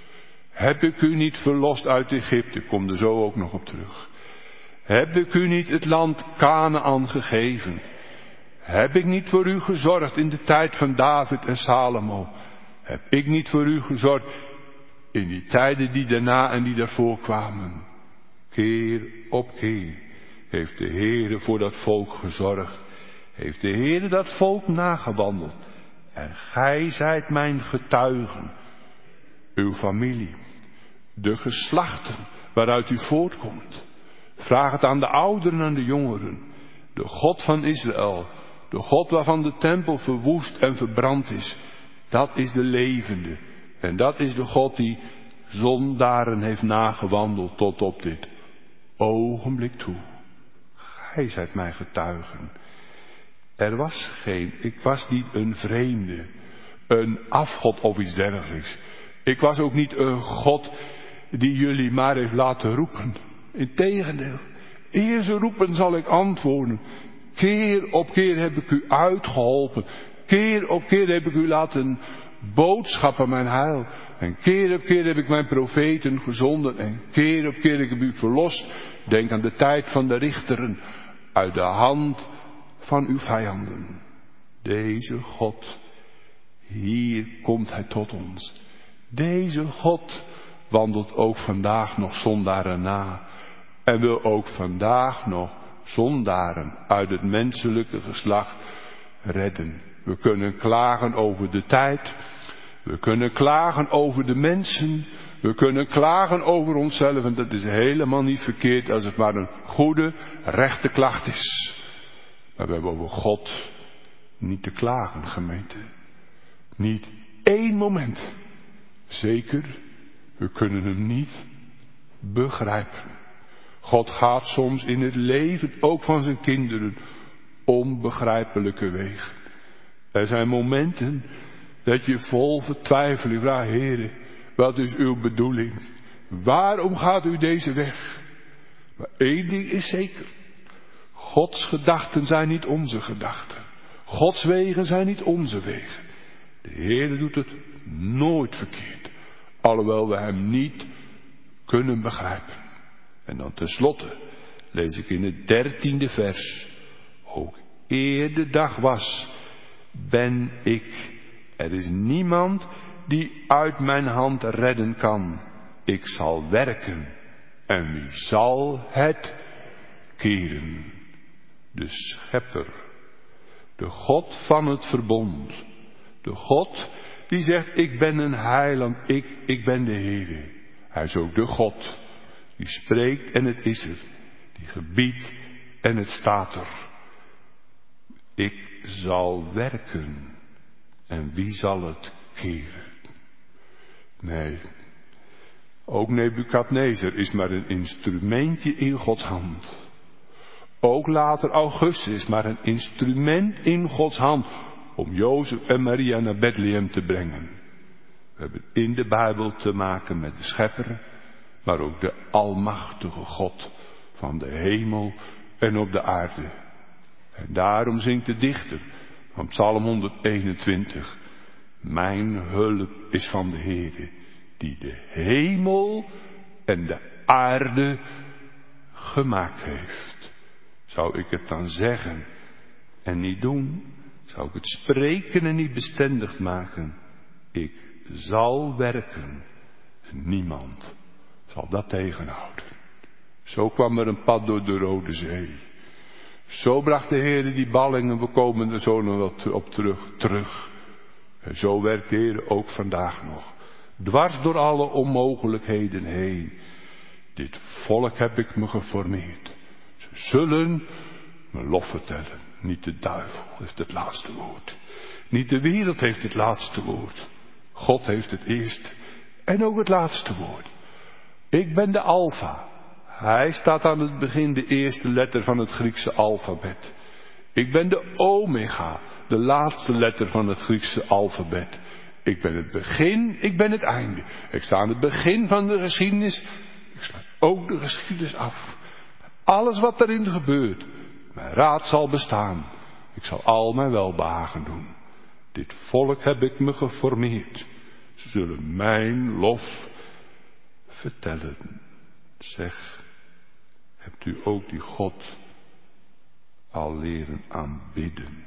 Heb ik u niet verlost uit Egypte? Ik kom er zo ook nog op terug. Heb ik u niet het land Kanaän gegeven? Heb ik niet voor u gezorgd in de tijd van David en Salomo? Heb ik niet voor u gezorgd in die tijden die daarna en die daarvoor kwamen? Keer op keer heeft de Heere voor dat volk gezorgd. Heeft de Heere dat volk nagewandeld. En gij zijt mijn getuigen. Uw familie. De geslachten waaruit u voortkomt. Vraag het aan de ouderen en aan de jongeren. De God van Israël. De God waarvan de tempel verwoest en verbrand is. Dat is de levende. En dat is de God die zondaren heeft nagewandeld tot op dit ogenblik toe. Gij zijt mijn getuigen. Er was geen, ik was niet een vreemde, een afgod of iets dergelijks. Ik was ook niet een God die jullie maar heeft laten roepen. Integendeel, eer ze roepen zal ik antwoorden. Keer op keer heb ik u uitgeholpen. Keer op keer heb ik u laten boodschappen mijn heil. En keer op keer heb ik mijn profeten gezonden. En keer op keer heb ik u verlost. Denk aan de tijd van de richteren. Uit de hand van uw vijanden. Deze God, hier komt hij tot ons. Deze God wandelt ook vandaag nog zondaren na. En wil ook vandaag nog zondaren uit het menselijke geslacht redden. We kunnen klagen over de tijd. We kunnen klagen over de mensen. We kunnen klagen over onszelf. En dat is helemaal niet verkeerd als het maar een goede, rechte klacht is. Maar we hebben over God niet te klagen, gemeente. Niet één moment. Zeker, we kunnen hem niet begrijpen. God gaat soms in het leven, ook van zijn kinderen, onbegrijpelijke wegen. Er zijn momenten dat je vol vertwijfeling vraagt, Heere, wat is uw bedoeling? Waarom gaat u deze weg? Maar één ding is zeker. Gods gedachten zijn niet onze gedachten. Gods wegen zijn niet onze wegen. De Heere doet het nooit verkeerd. Alhoewel we hem niet kunnen begrijpen. En dan tenslotte lees ik in het dertiende vers. Ook eer de dag was, ben ik. Er is niemand die uit mijn hand redden kan. Ik zal werken. En wie zal het keren? De schepper. De God van het verbond. De God die zegt, ik ben een heiland. Ik, ik ben de Heere. Hij is ook de God. Die spreekt en het is er. Die gebiedt en het staat er. Ik zal werken. En wie zal het keren? Nee. Ook Nebukadnezar is maar een instrumentje in Gods hand. Ook later Augustus, maar een instrument in Gods hand om Jozef en Maria naar Bethlehem te brengen. We hebben in de Bijbel te maken met de Schepper, maar ook de almachtige God van de hemel en op de aarde. En daarom zingt de dichter van Psalm honderdeenentwintig. Mijn hulp is van de Heere, die de hemel en de aarde gemaakt heeft. Zou ik het dan zeggen en niet doen? Zou ik het spreken en niet bestendig maken? Ik zal werken. Niemand zal dat tegenhouden. Zo kwam er een pad door de Rode Zee. Zo bracht de Heer die ballingen, we komen er zo nog wat op terug, terug. En zo werkt de Heer ook vandaag nog. Dwars door alle onmogelijkheden heen. Dit volk heb ik me geformeerd. Ze zullen me lof vertellen. Niet de duivel heeft het laatste woord. Niet de wereld heeft het laatste woord. God heeft het eerste en ook het laatste woord. Ik ben de Alfa. Hij staat aan het begin, de eerste letter van het Griekse alfabet. Ik ben de Omega, de laatste letter van het Griekse alfabet. Ik ben het begin, ik ben het einde. Ik sta aan het begin van de geschiedenis. Ik sluit ook de geschiedenis af. Alles wat erin gebeurt, mijn raad zal bestaan. Ik zal al mijn welbehagen doen. Dit volk heb ik me geformeerd. Ze zullen mijn lof vertellen. Zeg, hebt u ook die God al leren aanbidden?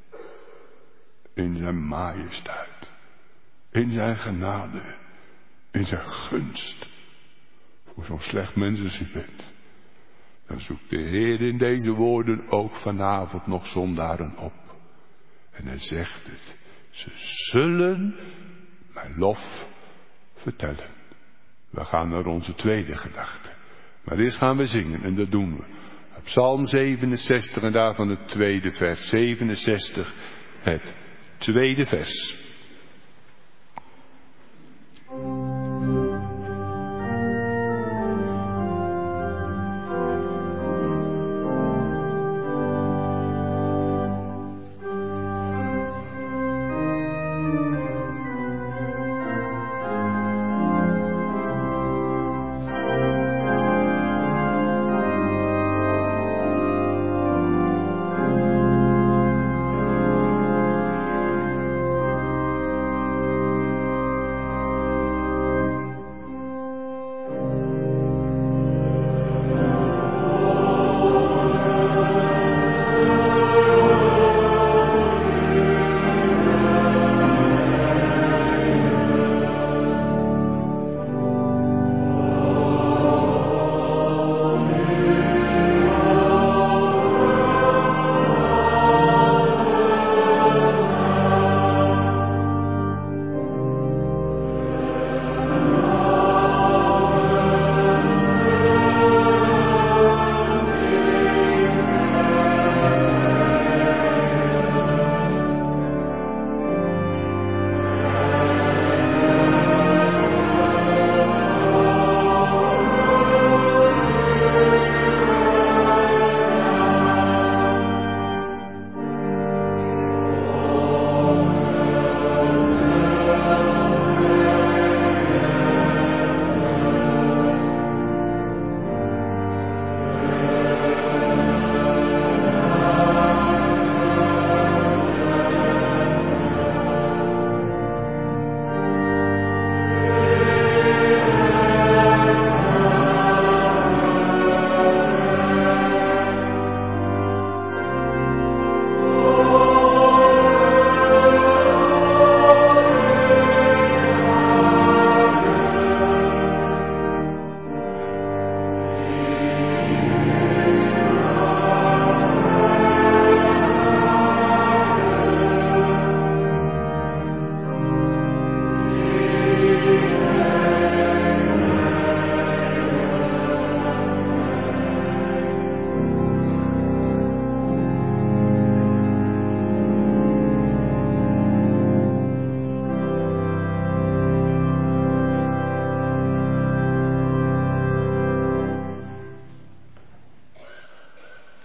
In zijn majesteit, in zijn genade, in zijn gunst. Voor zo'n slecht mens als u bent. Dan zoekt de Heer in deze woorden ook vanavond nog zondaren op. En hij zegt het. Ze zullen mijn lof vertellen. We gaan naar onze tweede gedachte. Maar eerst gaan we zingen en dat doen we. Psalm zevenenzestig en daarvan het tweede vers. zevenenzestig, het tweede vers.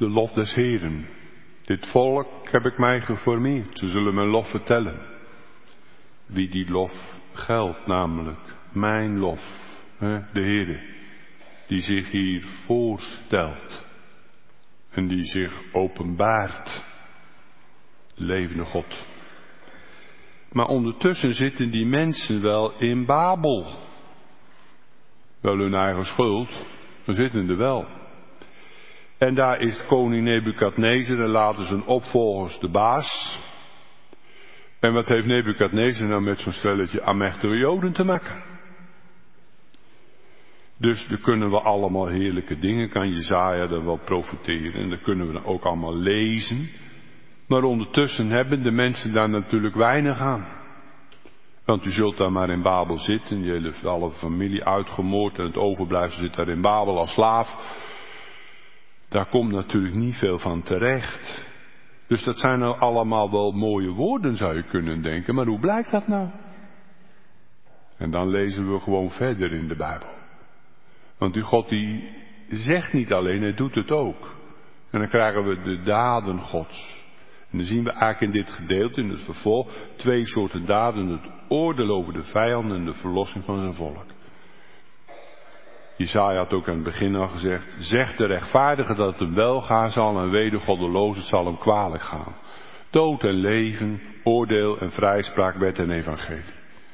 de lof des Heeren. Dit volk heb ik mij geformeerd. Ze zullen mijn lof vertellen. Wie die lof geldt, namelijk mijn lof. Hè? De Heere. Die zich hier voorstelt. En die zich openbaart. De levende God. Maar ondertussen zitten die mensen wel in Babel. Wel hun eigen schuld, maar zitten er wel. En daar is koning Nebukadnezar en laten zijn opvolgers de baas. En wat heeft Nebukadnezar nou met zo'n stelletje amechtige Joden te maken? Dus er kunnen we allemaal heerlijke dingen, kan Jesaja dan wel profiteren. En dat kunnen we dan ook allemaal lezen. Maar ondertussen hebben de mensen daar natuurlijk weinig aan. Want u zult daar maar in Babel zitten, je hele alle familie uitgemoord en het overblijfsel zit daar in Babel als slaaf. Daar komt natuurlijk niet veel van terecht. Dus dat zijn nou allemaal wel mooie woorden, zou je kunnen denken. Maar hoe blijkt dat nou? En dan lezen we gewoon verder in de Bijbel. Want die God die zegt niet alleen, hij doet het ook. En dan krijgen we de daden Gods. En dan zien we eigenlijk in dit gedeelte, in het vervolg, twee soorten daden. Het oordeel over de vijanden en de verlossing van zijn volk. Jesaja had ook aan het begin al gezegd, zegt de rechtvaardige dat het hem wel gaan zal en wee de goddeloze het zal hem kwalijk gaan. Dood en leven, oordeel en vrijspraak, wet en evangelie.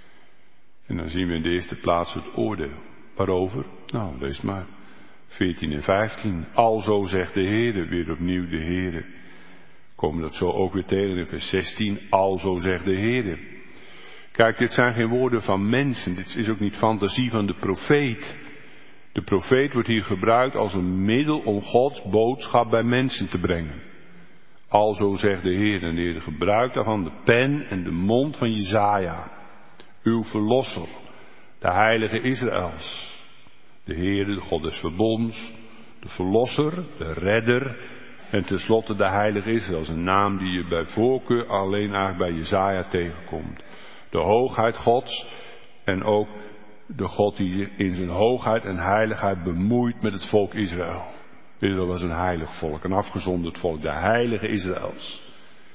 En dan zien we in de eerste plaats het oordeel. Waarover? Nou, lees maar. veertien en vijftien. Alzo zegt de Heere, weer opnieuw de Heere. Komen dat zo ook weer tegen in vers zestien. Alzo zegt de Heere. Kijk, dit zijn geen woorden van mensen. Dit is ook niet fantasie van de profeet. De profeet wordt hier gebruikt als een middel om Gods boodschap bij mensen te brengen. Alzo zegt de Heer, en de Heer gebruikt daarvan de pen en de mond van Jesaja. Uw verlosser, de heilige Israëls. De Heer, de God des verbonds, de verlosser, de redder en tenslotte de heilige Israëls. Een naam die je bij voorkeur alleen eigenlijk bij Jesaja tegenkomt. De hoogheid Gods en ook de God die zich in zijn hoogheid en heiligheid bemoeit met het volk Israël. Israël was een heilig volk, een afgezonderd volk, de heilige Israëls.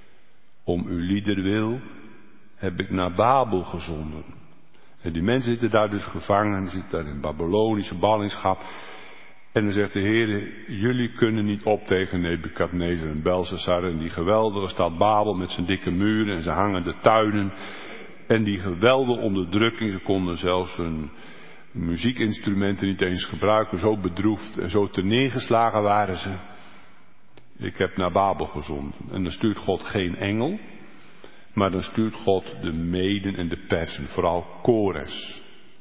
Om uw lieder wil heb ik naar Babel gezonden. En die mensen zitten daar dus gevangen, zitten daar in Babylonische ballingschap. En dan zegt de Heer, jullie kunnen niet op tegen Nebukadnezar en Belshazzar en die geweldige stad Babel met zijn dikke muren en zijn hangende tuinen. En die geweldige onderdrukking, ze konden zelfs hun muziekinstrumenten niet eens gebruiken, zo bedroefd en zo terneergeslagen waren ze. Ik heb naar Babel gezonden. En dan stuurt God geen engel, maar dan stuurt God de Meden en de Persen, vooral Kores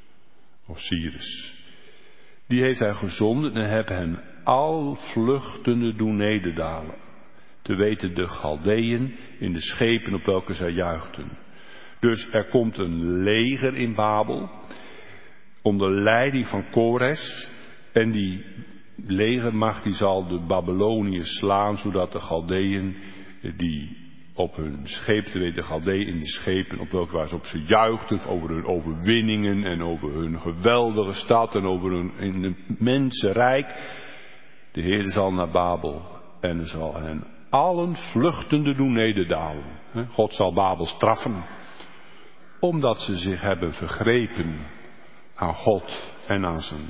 of Cyrus. Die heeft hij gezonden en heeft hen al vluchtende doen nederdalen. Te weten de Galdeën in de schepen op welke zij juichten. Dus er komt een leger in Babel, onder leiding van Kores. En die legermacht die zal de Babyloniërs slaan, zodat de Galdeën die op hun schepen, te weten de Galdeën in de schepen, op welke waar ze op ze juichten, over hun overwinningen en over hun geweldige stad en over hun immense rijk. De Heer zal naar Babel en zal hen allen vluchtende doen nederdalen. God zal Babel straffen, omdat ze zich hebben vergrepen aan God en aan zijn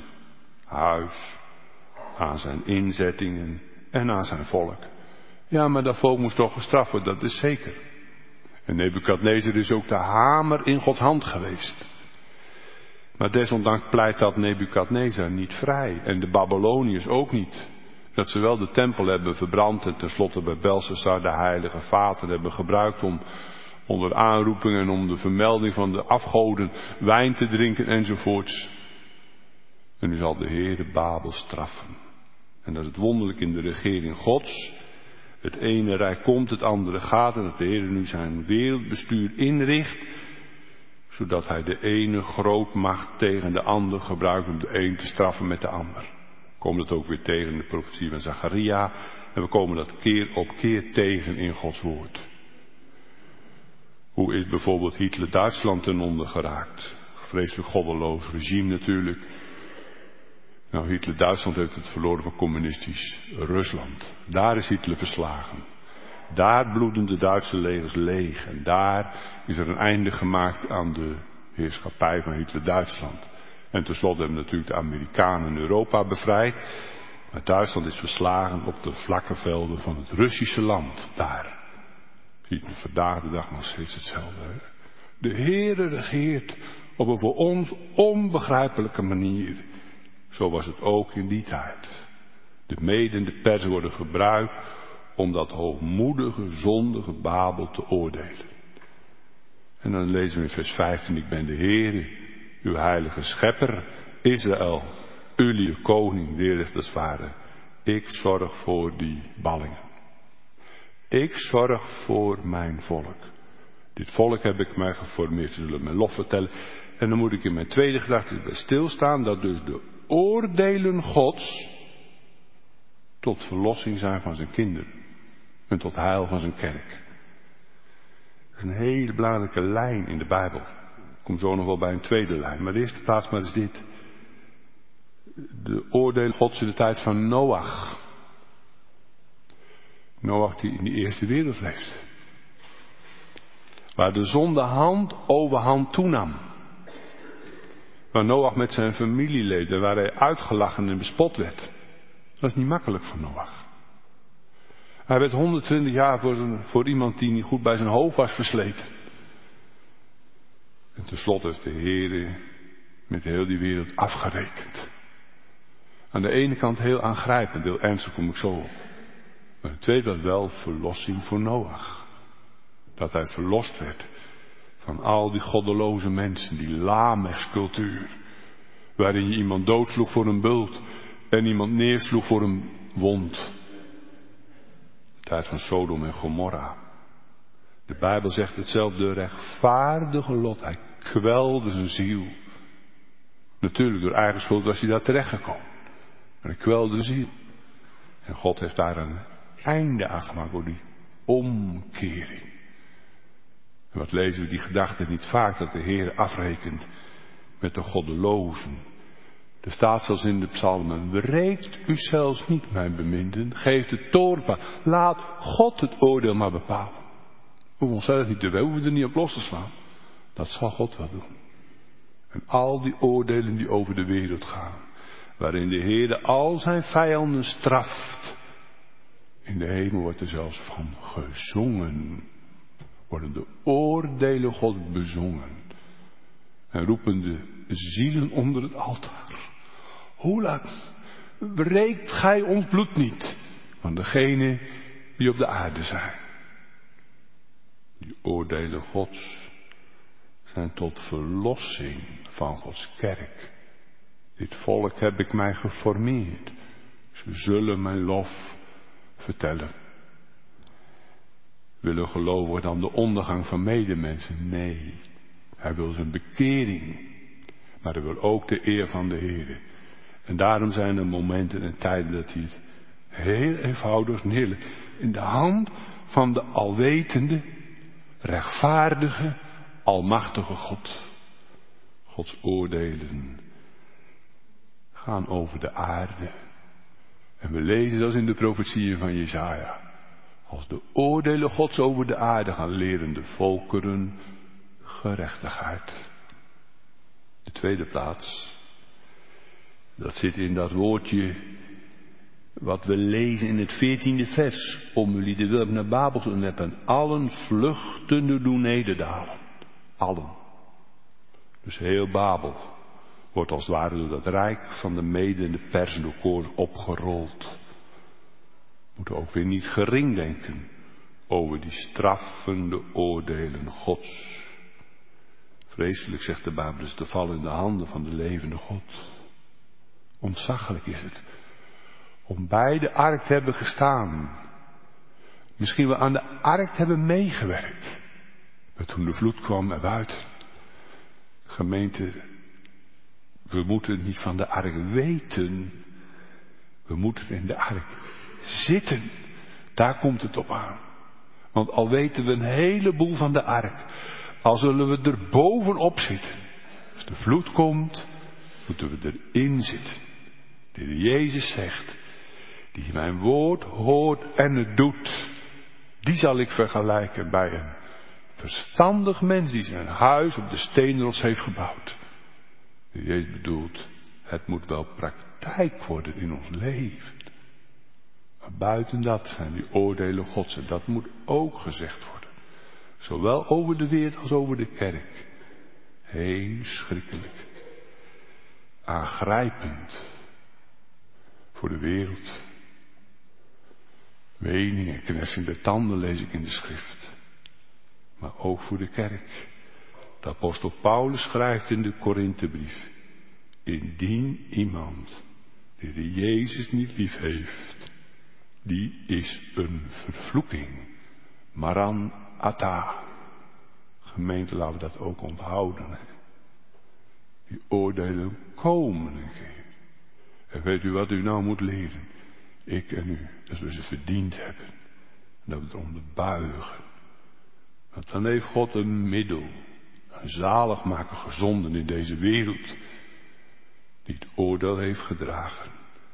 huis, aan zijn inzettingen en aan zijn volk. Ja, maar dat volk moest toch gestraft worden, dat is zeker. En Nebukadnezar is ook de hamer in Gods hand geweest. Maar desondanks pleit dat Nebukadnezar niet vrij. En de Babyloniërs ook niet. Dat ze wel de tempel hebben verbrand en tenslotte bij Belshazzar de heilige vaten hebben gebruikt om onder aanroeping en om de vermelding van de afgoden wijn te drinken enzovoorts. En nu zal de Heere Babel straffen. En dat is het wonderlijk in de regering Gods. Het ene rijk komt, het andere gaat en dat de Heer nu zijn wereldbestuur inricht, zodat hij de ene grootmacht tegen de ander gebruikt om de een te straffen met de ander. We komen dat ook weer tegen in de profetie van Zacharia en we komen dat keer op keer tegen in Gods woord. Hoe is bijvoorbeeld Hitler Duitsland ten onder geraakt? Vreselijk goddeloos regime natuurlijk. Nou, Hitler-Duitsland heeft het verloren van communistisch Rusland. Daar is Hitler verslagen. Daar bloeden de Duitse legers leeg. En daar is er een einde gemaakt aan de heerschappij van Hitler-Duitsland. En tenslotte hebben natuurlijk de Amerikanen Europa bevrijd. Maar Duitsland is verslagen op de vlakke velden van het Russische land. Daar. Ziet u vandaag de dag nog steeds hetzelfde. Hè? De Heere regeert op een voor ons onbegrijpelijke manier. Zo was het ook in die tijd. De mede en de pers worden gebruikt om dat hoogmoedige, zondige Babel te oordelen. En dan lezen we in vers vijftien, ik ben de Heere, uw heilige schepper, Israël, uw koning, de rechtvaardige. Ik zorg voor die ballingen. Ik zorg voor mijn volk. Dit volk heb ik mij geformeerd, ze zullen mijn lof vertellen. En dan moet ik in mijn tweede gedachte bij stilstaan, dat dus de oordelen Gods tot verlossing zijn van zijn kinderen. En tot heil van zijn kerk. Dat is een hele belangrijke lijn in de Bijbel. Ik kom zo nog wel bij een tweede lijn. Maar de eerste plaats maar is dit. De oordelen Gods in de tijd van Noach. Noach die in die eerste wereld leeft. Waar de zonde hand over hand toenam. Waar Noach met zijn familie leefde. Waar hij uitgelachen en bespot werd. Dat is niet makkelijk voor Noach. Hij werd honderdtwintig jaar voor, zijn, voor iemand die niet goed bij zijn hoofd was versleten. En tenslotte heeft de Heer met heel die wereld afgerekend. Aan de ene kant heel aangrijpend, heel ernstig kom ik zo op. Maar de tweede was wel verlossing voor Noach. Dat hij verlost werd van al die goddeloze mensen, die Lamechscultuur. Waarin je iemand doodsloeg voor een bult en iemand neersloeg voor een wond. De tijd van Sodom en Gomorra. De Bijbel zegt hetzelfde, rechtvaardige Lot. Hij kwelde zijn ziel. Natuurlijk, door eigen schuld was hij daar terechtgekomen. Maar hij kwelde zijn ziel. En God heeft daar een einde aan gemaakt door die omkering. En wat lezen we die gedachte niet vaak, dat de Heer afrekent met de goddelozen. Er staat zelfs in de psalmen, wreekt u zelfs niet, mijn beminden, geeft het toorn. Laat God het oordeel maar bepalen. We hoeven onszelf niet te we hoeven er niet op los te slaan. Dat zal God wel doen. En al die oordelen die over de wereld gaan, waarin de Heer al zijn vijanden straft. In de hemel wordt er zelfs van gezongen. Worden de oordelen God bezongen. En roepen de zielen onder het altaar. Hoe lang wreekt gij ons bloed niet van degenen die op de aarde zijn? Die oordelen Gods zijn tot verlossing van Gods kerk. Dit volk heb ik mij geformeerd. Ze zullen mijn lof vertellen. Willen geloven wordt dan de ondergang van medemensen? Nee. Hij wil zijn bekering. Maar hij wil ook de eer van de Heer. En daarom zijn er momenten en tijden dat hij het heel eenvoudig neerlegt. In de hand van de alwetende, rechtvaardige, almachtige God. Gods oordelen gaan over de aarde. En we lezen dat in de profetieën van Jesaja. Als de oordelen Gods over de aarde gaan, leren de volkeren gerechtigheid. De tweede plaats. Dat zit in dat woordje wat we lezen in het veertiende vers. Om jullie de wil naar Babel te neppen. Allen vluchtende doen nederdalen. Allen. Dus heel Babel wordt als het ware door dat rijk van de mede en de pers en de koor opgerold. We moeten ook weer niet gering denken over die straffende oordelen Gods. Vreselijk, zegt de Bijbel, is te vallen in de handen van de levende God. Ontzaglijk is het om bij de ark te hebben gestaan. Misschien wel aan de ark te hebben meegewerkt. Maar toen de vloed kwam er buiten. Gemeente, we moeten niet van de ark weten. We moeten in de ark zitten. Daar komt het op aan. Want al weten we een heleboel van de ark, al zullen we er bovenop zitten. Als de vloed komt, moeten we erin zitten. De Heer Jezus zegt, die mijn woord hoort en het doet, die zal ik vergelijken bij een verstandig mens die zijn huis op de steenrots heeft gebouwd. De Heer Jezus bedoelt, het moet wel praktijk worden in ons leven. Maar buiten dat zijn die oordelen Gods en dat moet ook gezegd worden. Zowel over de wereld als over de kerk. Heel schrikkelijk. Aangrijpend. Voor de wereld. Wening en knessende tanden lees ik in de schrift. Maar ook voor de kerk. De apostel Paulus schrijft in de Korinthebrief. Indien iemand die de Jezus niet lief heeft, die is een vervloeking. Maranatha. Gemeente, laten we dat ook onthouden. Hè? Die oordelen komen een keer. En weet u wat u nou moet leren? Ik en u, dat we ze verdiend hebben. En dat we eronder buigen. Want dan heeft God een middel, een zaligmaker gezonden in deze wereld. Die het oordeel heeft gedragen.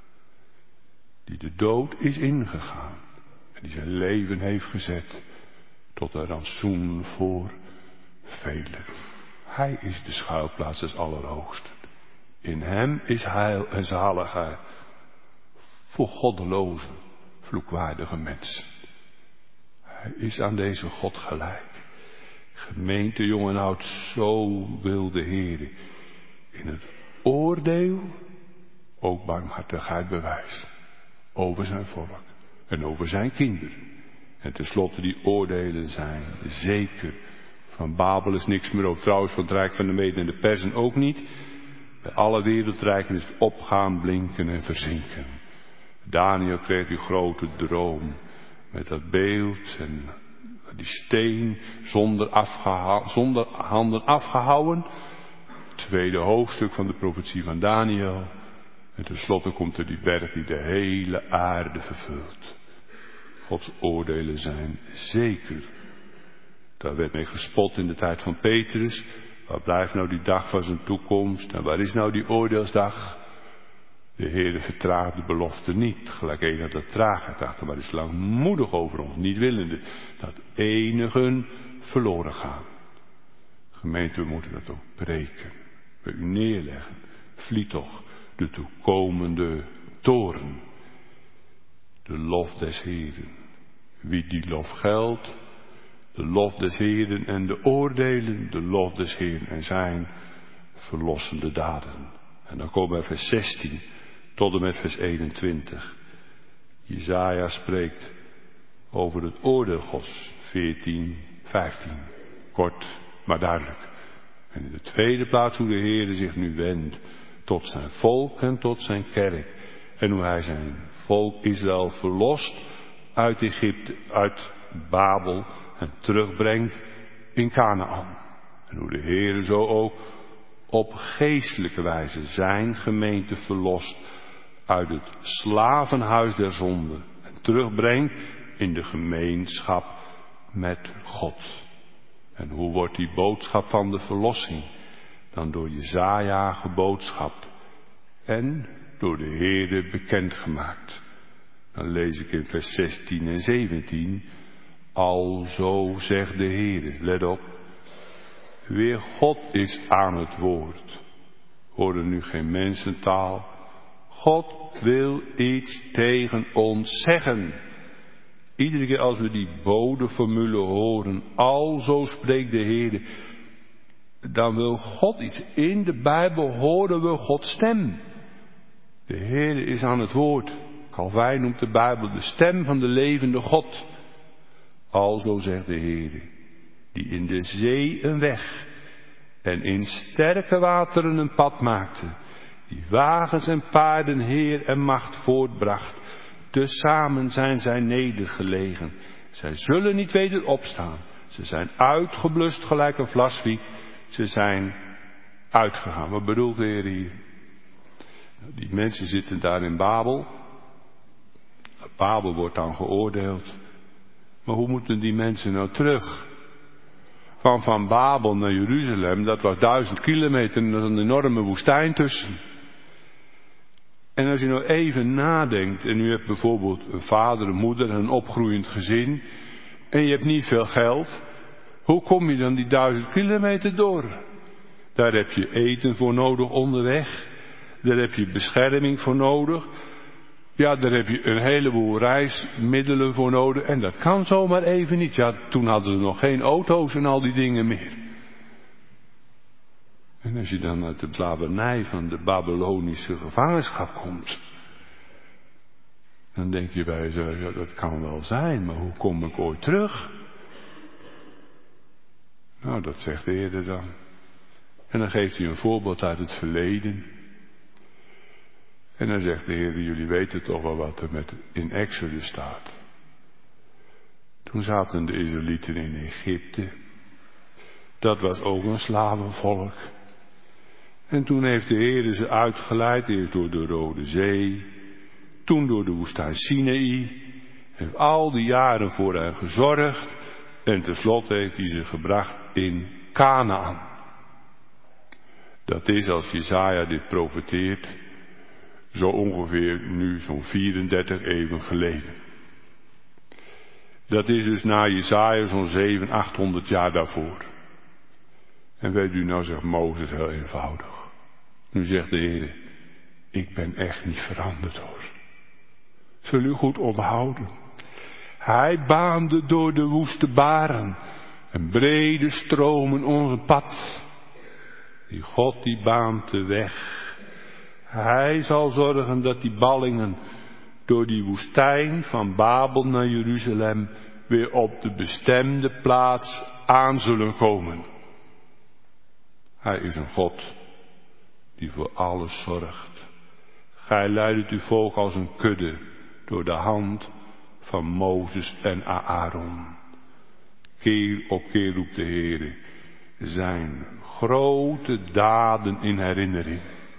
Die de dood is ingegaan. En die zijn leven heeft gezet tot een rantsoen voor velen. Hij is de schuilplaats des Allerhoogsten. In hem is heil en zaligheid voor goddeloze, vloekwaardige mensen. Hij is aan deze God gelijk. Gemeente, jong en oud, zo wil de Heer in het oordeel ook barmhartigheid bewijzen. Over zijn volk en over zijn kinderen. En tenslotte die oordelen zijn zeker. Van Babel is niks meer over. Trouwens van het Rijk van de Meden en de Persen ook niet. Bij alle wereldrijken is het opgaan, blinken en verzinken. Daniel kreeg die grote droom. Met dat beeld en die steen zonder, afgeha- zonder handen afgehouwen. Tweede hoofdstuk van de profetie van Daniel. En tenslotte komt er die berg die de hele aarde vervult. Gods oordelen zijn zeker. Daar werd mee gespot in de tijd van Petrus. Waar blijft nou die dag van zijn toekomst? En waar is nou die oordeelsdag? De Heere vertraagt de belofte niet. Gelijk een dat traagheid achter, maar is langmoedig over ons. Niet willende dat enigen verloren gaan. Gemeente, we moeten dat ook preken. Bij u neerleggen. Vliet toch de toekomende toren. De lof des Heeren. Wie die lof geldt. De lof des Heeren en de oordelen. De lof des Heeren en zijn verlossende daden. En dan komen we vers zestien tot en met vers eenentwintig. Jesaja spreekt over het oordeel Gods. veertien, vijftien. Kort, maar duidelijk. En in de tweede plaats hoe de Heere zich nu wendt tot zijn volk en tot zijn kerk. En hoe hij zijn volk Israël verlost uit Egypte, uit Babel en terugbrengt in Kanaan. En hoe de Heere zo ook op geestelijke wijze zijn gemeente verlost uit het slavenhuis der zonde en terugbrengt in de gemeenschap met God. En hoe wordt die boodschap van de verlossing dan door Jesaja geboodschapt en door de Heere bekendgemaakt? Dan lees ik in vers zestien en zeventien. Alzo zegt de Heere, let op. Weer God is aan het woord. Horen nu geen mensentaal. God wil iets tegen ons zeggen. Iedere keer als we die bodeformule horen, alzo spreekt de Heer, dan wil God iets. In de Bijbel horen we Gods stem. De Heer is aan het woord. Calvijn noemt de Bijbel de stem van de levende God. Alzo zegt de Heer, die in de zee een weg en in sterke wateren een pad maakte, die wagens en paarden heer en macht voortbracht. Tezamen zijn zij nedergelegen. Zij zullen niet weder opstaan. Ze zijn uitgeblust gelijk een vlaswiek. Ze zijn uitgegaan. Wat bedoelt de Heer hier? Die mensen zitten daar in Babel. Babel wordt dan geoordeeld. Maar hoe moeten die mensen nou terug? Van van Babel naar Jeruzalem, dat was duizend kilometer en er is een enorme woestijn tussen. En als je nou even nadenkt en u hebt bijvoorbeeld een vader, een moeder en een opgroeiend gezin en je hebt niet veel geld, hoe kom je dan die duizend kilometer door? Daar heb je eten voor nodig onderweg, daar heb je bescherming voor nodig, ja, daar heb je een heleboel reismiddelen voor nodig en dat kan zomaar even niet. Ja, toen hadden ze nog geen auto's en al die dingen meer. En als je dan uit de slavernij van de Babylonische gevangenschap komt, dan denk je bij jezelf, ja, dat kan wel zijn, maar hoe kom ik ooit terug? Nou, dat zegt de Heer dan. En dan geeft hij een voorbeeld uit het verleden. En dan zegt de Heer, jullie weten toch wel wat er met in Exodus staat. Toen zaten de Israëlieten in Egypte. Dat was ook een slavenvolk. En toen heeft de Heer ze uitgeleid, eerst door de Rode Zee, toen door de woestijn Sinaï, heeft al die jaren voor hen gezorgd en tenslotte heeft hij ze gebracht in Kanaan. Dat is, als Jesaja dit profeteert, zo ongeveer nu zo'n vierendertig eeuwen geleden. Dat is dus na Jesaja zo'n zevenhonderd, achthonderd jaar daarvoor. En weet u, nou zegt Mozes heel eenvoudig. Nu zegt de Heer, ik ben echt niet veranderd hoor. Zul u goed onthouden. Hij baande door de woeste baren en brede stromen onze pad. Die God die baant de weg. Hij zal zorgen dat die ballingen door die woestijn van Babel naar Jeruzalem weer op de bestemde plaats aan zullen komen. Hij is een God die voor alles zorgt. Gij leidt uw volk als een kudde door de hand van Mozes en Aaron. Keer op keer roept de Heer zijn grote daden in herinnering.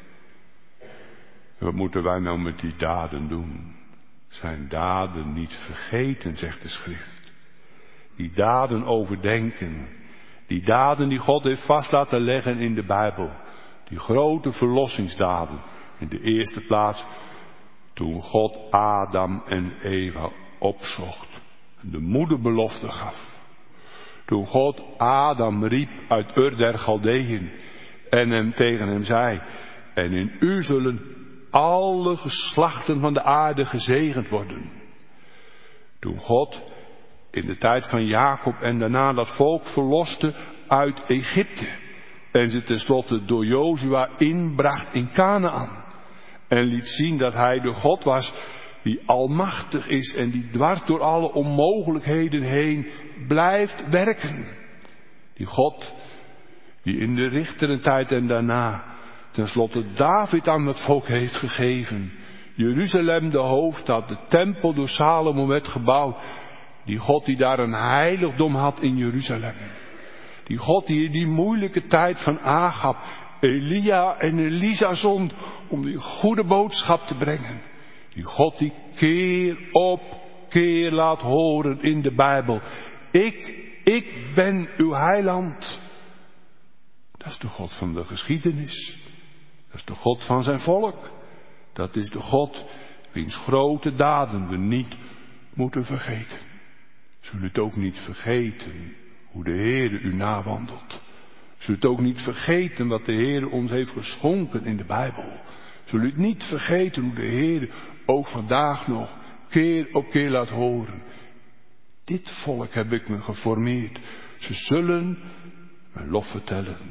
Wat moeten wij nou met die daden doen? Zijn daden niet vergeten, zegt de schrift. Die daden overdenken. Die daden die God heeft vast laten leggen in de Bijbel. Die grote verlossingsdaden. In de eerste plaats toen God Adam en Eva opzocht. En de moederbelofte gaf. Toen God Adam riep uit Ur der Galdeeën. En hem tegen hem zei. En in u zullen alle geslachten van de aarde gezegend worden. Toen God in de tijd van Jacob en daarna dat volk verloste uit Egypte. En ze tenslotte door Jozua inbracht in Kanaan. En liet zien dat hij de God was die almachtig is en die dwars door alle onmogelijkheden heen blijft werken. Die God die in de richterentijd en daarna tenslotte David aan het volk heeft gegeven. Jeruzalem de hoofdstad, de tempel door Salomo werd gebouwd. Die God die daar een heiligdom had in Jeruzalem. Die God die in die moeilijke tijd van Agab Elia en Elisa zond om die goede boodschap te brengen. Die God die keer op keer laat horen in de Bijbel. Ik, ik ben uw heiland. Dat is de God van de geschiedenis. Dat is de God van zijn volk. Dat is de God wiens grote daden we niet moeten vergeten. Zul het ook niet vergeten hoe de Heer u nawandelt. Zul het ook niet vergeten wat de Heer ons heeft geschonken in de Bijbel. Zul het niet vergeten hoe de Heer ook vandaag nog keer op keer laat horen. Dit volk heb ik me geformeerd. Ze zullen mijn lof vertellen.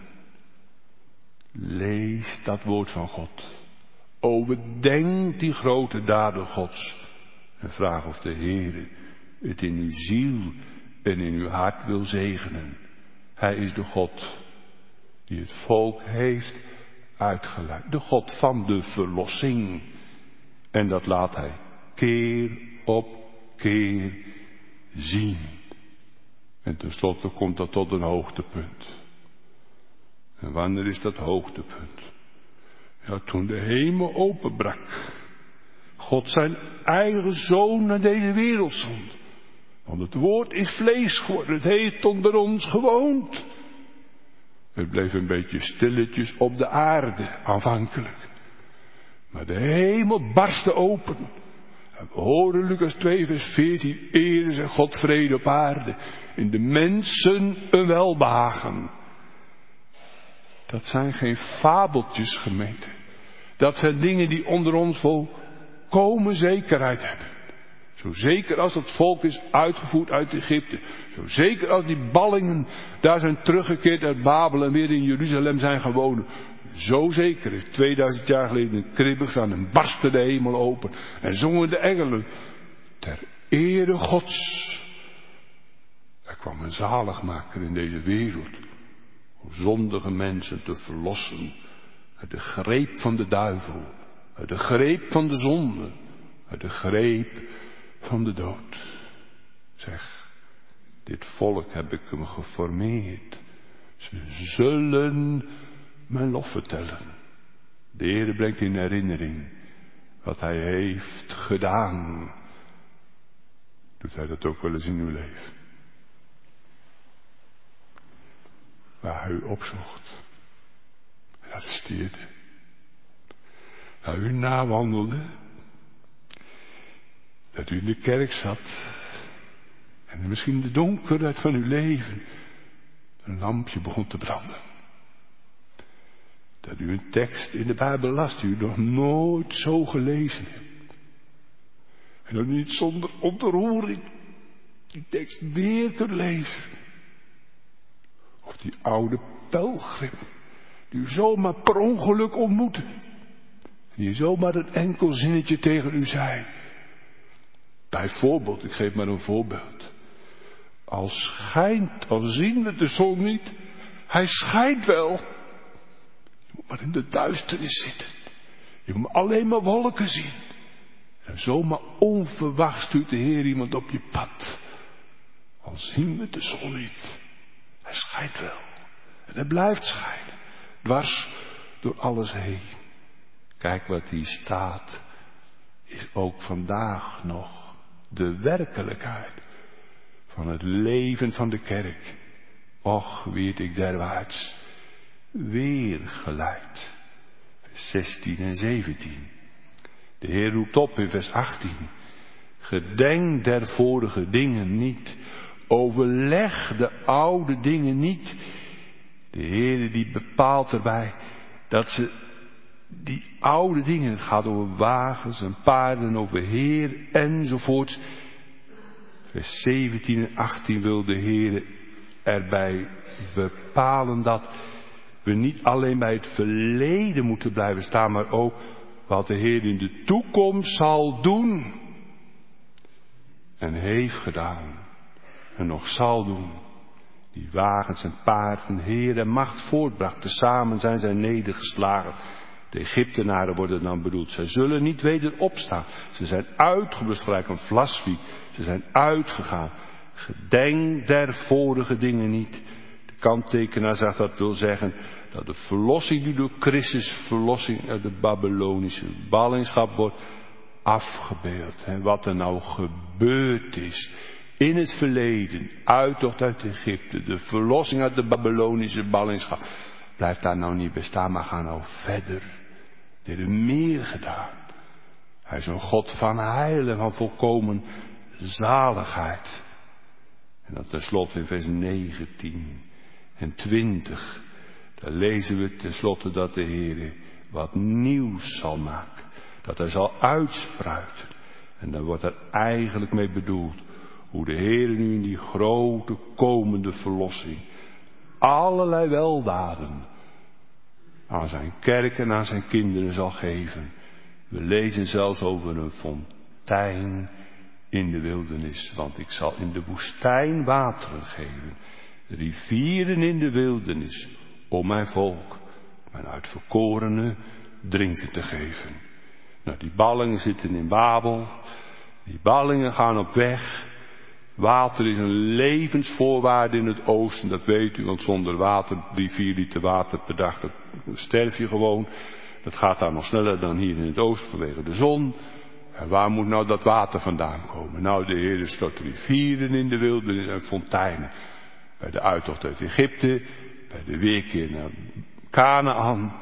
Lees dat woord van God. Overdenk die grote daden Gods. En vraag of de Heer het in uw ziel en in uw hart wil zegenen. Hij is de God die het volk heeft uitgeleid. De God van de verlossing. En dat laat hij keer op keer zien. En tenslotte komt dat tot een hoogtepunt. En wanneer is dat hoogtepunt? Ja, toen de hemel openbrak. God zijn eigen zoon naar deze wereld zond. Want het woord is vlees geworden. Het heeft onder ons gewoond. Het bleef een beetje stilletjes op de aarde aanvankelijk. Maar de hemel barstte open. En we horen Lucas twee vers veertien. Ere zij God vrede op aarde. In de mensen een welbehagen. Dat zijn geen fabeltjes, gemeente. Dat zijn dingen die onder ons volkomen zekerheid hebben. Zo zeker als het volk is uitgevoerd uit Egypte. Zo zeker als die ballingen daar zijn teruggekeerd uit Babel en weer in Jeruzalem zijn gewoond. Zo zeker is tweeduizend jaar geleden een kribbe gestaan en barstte de hemel open. En zongen de engelen ter ere Gods. Er kwam een zaligmaker in deze wereld. Om zondige mensen te verlossen. Uit de greep van de duivel. Uit de greep van de zonde. Uit de greep van de dood. Zeg, dit volk heb ik hem geformeerd. Ze zullen mijn lof vertellen. De Heer brengt in herinnering wat hij heeft gedaan. Doet hij dat ook wel eens in uw leven? Waar hij u opzocht. En arresteerde. Waar u nawandelde. Dat u in de kerk zat. En misschien de donkerheid van uw leven. Een lampje begon te branden. Dat u een tekst in de Bijbel las die u nog nooit zo gelezen hebt. En dat u niet zonder ontroering die tekst weer kunt lezen. Of die oude pelgrim die u zomaar per ongeluk ontmoette. En die zomaar een enkel zinnetje tegen u zei. Bijvoorbeeld, ik geef maar een voorbeeld. Al schijnt, al zien we de zon niet, hij schijnt wel. Je moet maar in de duisternis zitten. Je moet alleen maar wolken zien. En zomaar onverwacht stuurt de Heer iemand op je pad. Al zien we de zon niet. Hij schijnt wel. En hij blijft schijnen. Dwars door alles heen. Kijk wat hier staat. Is ook vandaag nog de werkelijkheid van het leven van de kerk. Och, weet ik derwaarts. Weer geleid. Vers zestien en zeventien. De Heer roept op in vers achttien. Gedenk der vorige dingen niet. Overleg de oude dingen niet. De Heer die bepaalt erbij dat ze die oude dingen, het gaat over wagens en paarden, over Heer enzovoort. Vers zeventien en achttien wil de Heer erbij bepalen dat we niet alleen bij het verleden moeten blijven staan, maar ook wat de Heer in de toekomst zal doen. En heeft gedaan. En nog zal doen. Die wagens en paarden, Heer en macht voortbracht. Tezamen zijn zij nedergeslagen. De Egyptenaren worden dan bedoeld. Zij zullen niet weder opstaan. Ze zijn uitgeblust gelijk een vlasviek. Ze zijn uitgegaan. Gedenk der vorige dingen niet. De kanttekenaar zegt dat wil zeggen dat de verlossing die door Christus verlossing uit de Babylonische ballingschap wordt afgebeeld. En wat er nou gebeurd is in het verleden, uittocht uit Egypte, de verlossing uit de Babylonische ballingschap, blijft daar nou niet bestaan, maar ga nou verder. Die heeft meer gedaan. Hij is een God van heil en van volkomen zaligheid. En dan tenslotte in vers negentien en twintig. Daar lezen we tenslotte dat de Heer wat nieuws zal maken. Dat hij zal uitspruiten. En daar wordt er eigenlijk mee bedoeld hoe de Heer nu in die grote komende verlossing allerlei weldaden aan zijn kerk en aan zijn kinderen zal geven. We lezen zelfs over een fontein in de wildernis, want ik zal in de woestijn wateren geven, rivieren in de wildernis, om mijn volk, mijn uitverkorenen, drinken te geven. Nou, die ballingen zitten in Babel, die ballingen gaan op weg. Water is een levensvoorwaarde in het oosten, dat weet u, want zonder water, drie, vier liter water per dag, dat sterf je gewoon. Dat gaat daar nog sneller dan hier in het oosten vanwege de zon. En waar moet nou dat water vandaan komen? Nou, de Heer sloot rivieren in de wildernis en fonteinen. Bij de uittocht uit Egypte, bij de weerkeer naar Kanaan,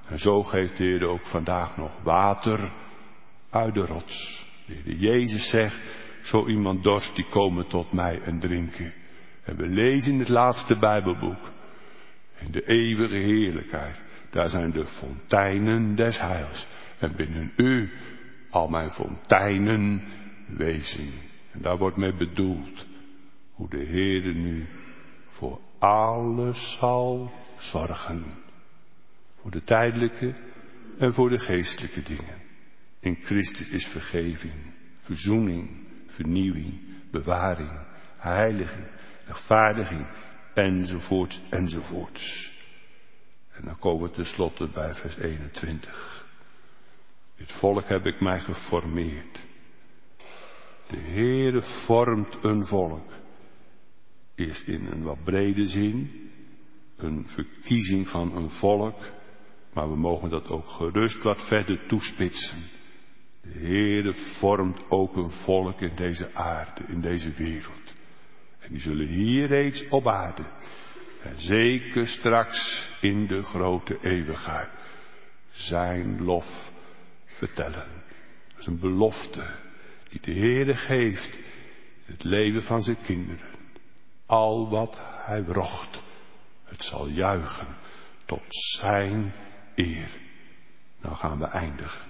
En zo geeft de Heer ook vandaag nog water uit de rots. De Heer Jezus zegt, zo iemand dorst, die komen tot mij en drinken. En we lezen in het laatste Bijbelboek, in de eeuwige heerlijkheid, daar zijn de fonteinen des heils. En binnen u al mijn fonteinen wezen. En daar wordt mee bedoeld hoe de Heer nu voor alles zal zorgen. Voor de tijdelijke en voor de geestelijke dingen. In Christus is vergeving, verzoening, vernieuwing, bewaring, heiliging, rechtvaardiging, enzovoorts, enzovoorts. En dan komen we tenslotte bij vers eenentwintig. Dit volk heb ik mij geformeerd. De Heere vormt een volk. Eerst in een wat brede zin, een verkiezing van een volk, maar we mogen dat ook gerust wat verder toespitsen. De Heere vormt ook een volk in deze aarde, in deze wereld. En die zullen hier reeds op aarde, en zeker straks in de grote eeuwigheid, zijn lof vertellen. Dat is een belofte die de Heere geeft in het leven van zijn kinderen. Al wat hij wrocht, het zal juichen tot zijn eer. Nou gaan we eindigen.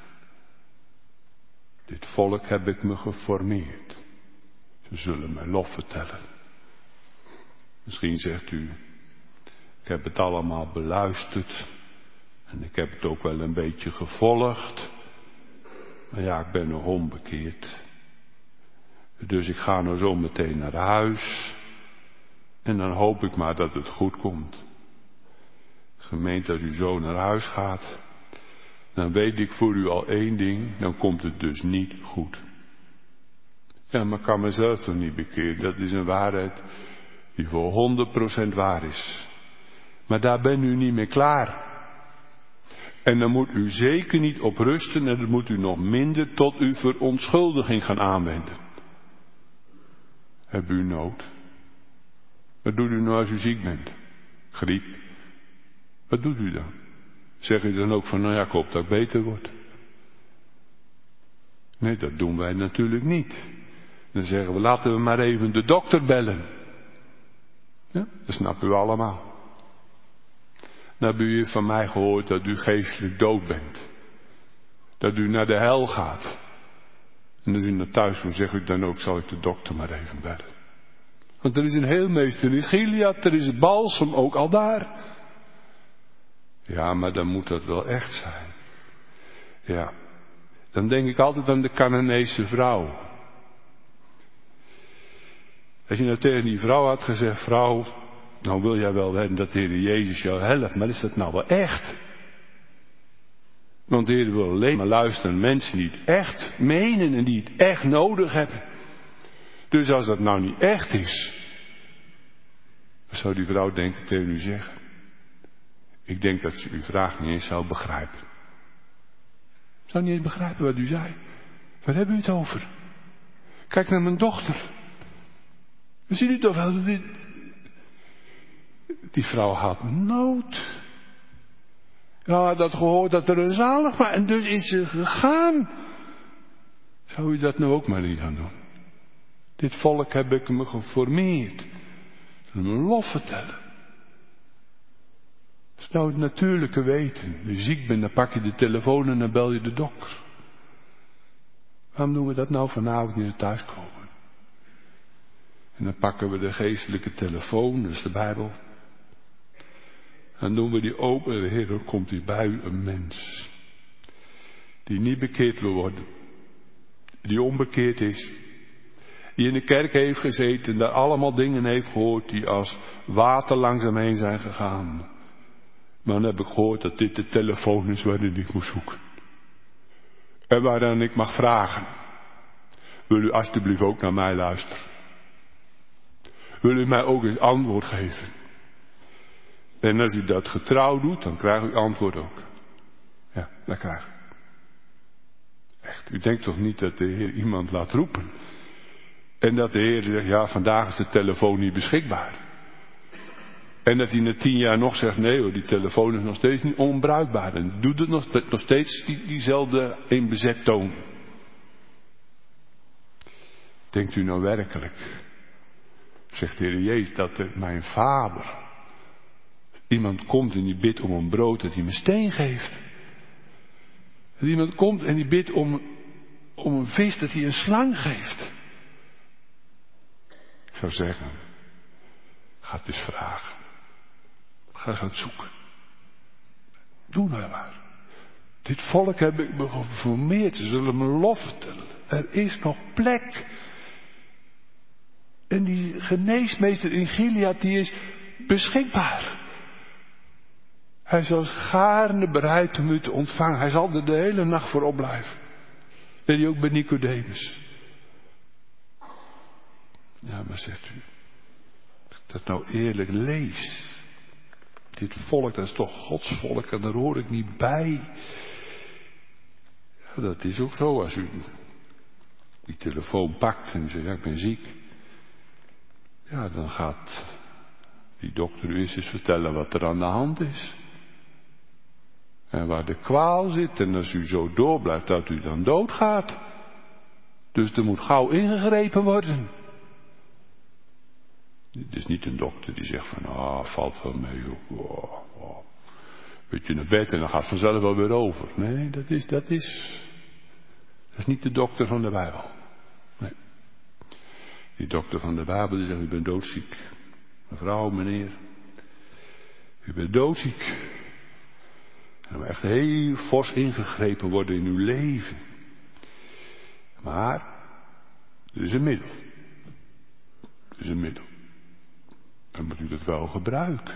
Dit volk heb ik me geformeerd. Ze zullen mijn lof vertellen. Misschien zegt u, ik heb het allemaal beluisterd. En ik heb het ook wel een beetje gevolgd. Maar ja, ik ben nog onbekeerd. Dus ik ga nou zo meteen naar huis. En dan hoop ik maar dat het goed komt. Gemeente, als u zo naar huis gaat, dan weet ik voor u al één ding, dan komt het dus niet goed. Ja, maar ik kan mezelf toch niet bekeren. Dat is een waarheid die voor honderd procent waar is. Maar daar ben u niet mee klaar. En dan moet u zeker niet op rusten en dan moet u nog minder tot uw verontschuldiging gaan aanwenden. Heb u nood? Wat doet u nou als u ziek bent? Griep. Wat doet u dan? Zeg u dan ook van, nou ja, ik hoop dat ik beter word? Nee, dat doen wij natuurlijk niet. Dan zeggen we, laten we maar even de dokter bellen. Ja, dat snappen u allemaal. Nou heb u van mij gehoord dat u geestelijk dood bent. Dat u naar de hel gaat. En als u naar thuis komt, zegt u dan ook, zal ik de dokter maar even bellen. Want er is een heelmeester in Gilead, er is balsem ook al daar. Ja, maar dan moet dat wel echt zijn. Ja, dan denk ik altijd aan de Canaanese vrouw. Als je nou tegen die vrouw had gezegd, vrouw, nou wil jij wel weten dat de Heer Jezus jou helpt, maar is dat nou wel echt? Want de Heer wil alleen maar luisteren naar mensen die het echt menen en die het echt nodig hebben. Dus als dat nou niet echt is, wat zou die vrouw denken tegen u zeggen? Ik denk dat ze uw vraag niet eens zou begrijpen. Zou niet eens begrijpen wat u zei. Waar hebben u het over? Kijk naar mijn dochter. We zien u toch wel dat dit... Die vrouw had nood. Nou had dat gehoord dat er een zalig was en dus is ze gegaan. Zou u dat nou ook maar niet gaan doen? Dit volk heb ik me geformeerd. Ze zullen me lof vertellen. Dat is nou het natuurlijke weten. Als je ziek bent, dan pak je de telefoon en dan bel je de dokter. Waarom doen we dat nou vanavond niet naar thuiskomen? En dan pakken we de geestelijke telefoon, dus de Bijbel. En doen we die open en de Heer, dan komt hier bij u een mens. Die niet bekeerd wil worden. Die onbekeerd is. Die in de kerk heeft gezeten en daar allemaal dingen heeft gehoord die als water langs hem heen zijn gegaan. Maar dan heb ik gehoord dat dit de telefoon is waarin ik moet zoeken. En waarin ik mag vragen. Wil u alstublieft ook naar mij luisteren? Wil u mij ook eens antwoord geven? En als u dat getrouw doet, dan krijgt u antwoord ook. Ja, dat krijg u. Echt, u denkt toch niet dat de Heer iemand laat roepen? En dat de Heer zegt, ja, vandaag is de telefoon niet beschikbaar. En dat hij na tien jaar nog zegt, nee hoor, die telefoon is nog steeds niet onbruikbaar. En doet het nog, nog steeds die, diezelfde in bezet toon. Denkt u nou werkelijk, zegt de Heer Jezus, dat er mijn vader, iemand komt en die bidt om een brood, dat hij me steen geeft. Dat iemand komt en die bidt om, om een vis, dat hij een slang geeft. Ik zou zeggen, ga het eens vragen. Ga eens aan het zoeken. Doe nou maar. Dit volk heb ik me geformeerd. Ze zullen me lof vertellen. Er is nog plek. En die geneesmeester in Gilead, die is beschikbaar. Hij is als gaarne bereid om u te ontvangen. Hij zal er de hele nacht voor opblijven. En die ook bij Nicodemus. Ja, maar zegt u, als ik dat nou eerlijk lees. Dit volk, dat is toch Gods volk en daar hoor ik niet bij. Ja, dat is ook zo. Als u die telefoon pakt en zegt, ja, ik ben ziek. Ja, dan gaat die dokter u eens eens vertellen wat er aan de hand is. En waar de kwaal zit. En als u zo door blijft, dat u dan doodgaat. Dus er moet gauw ingegrepen worden. Het is niet een dokter die zegt van, ah, valt wel mee. Oh, oh. Beetje naar bed en dan gaat het vanzelf wel weer over. Nee, dat is, dat is, dat is niet de dokter van de Bijbel. Nee. Die dokter van de Bijbel die zegt, u bent doodziek. Mevrouw, meneer, u bent doodziek. En er moet echt heel fors ingegrepen worden in uw leven. Maar, er is een middel. Er is een middel. Dan moet u dat wel gebruiken.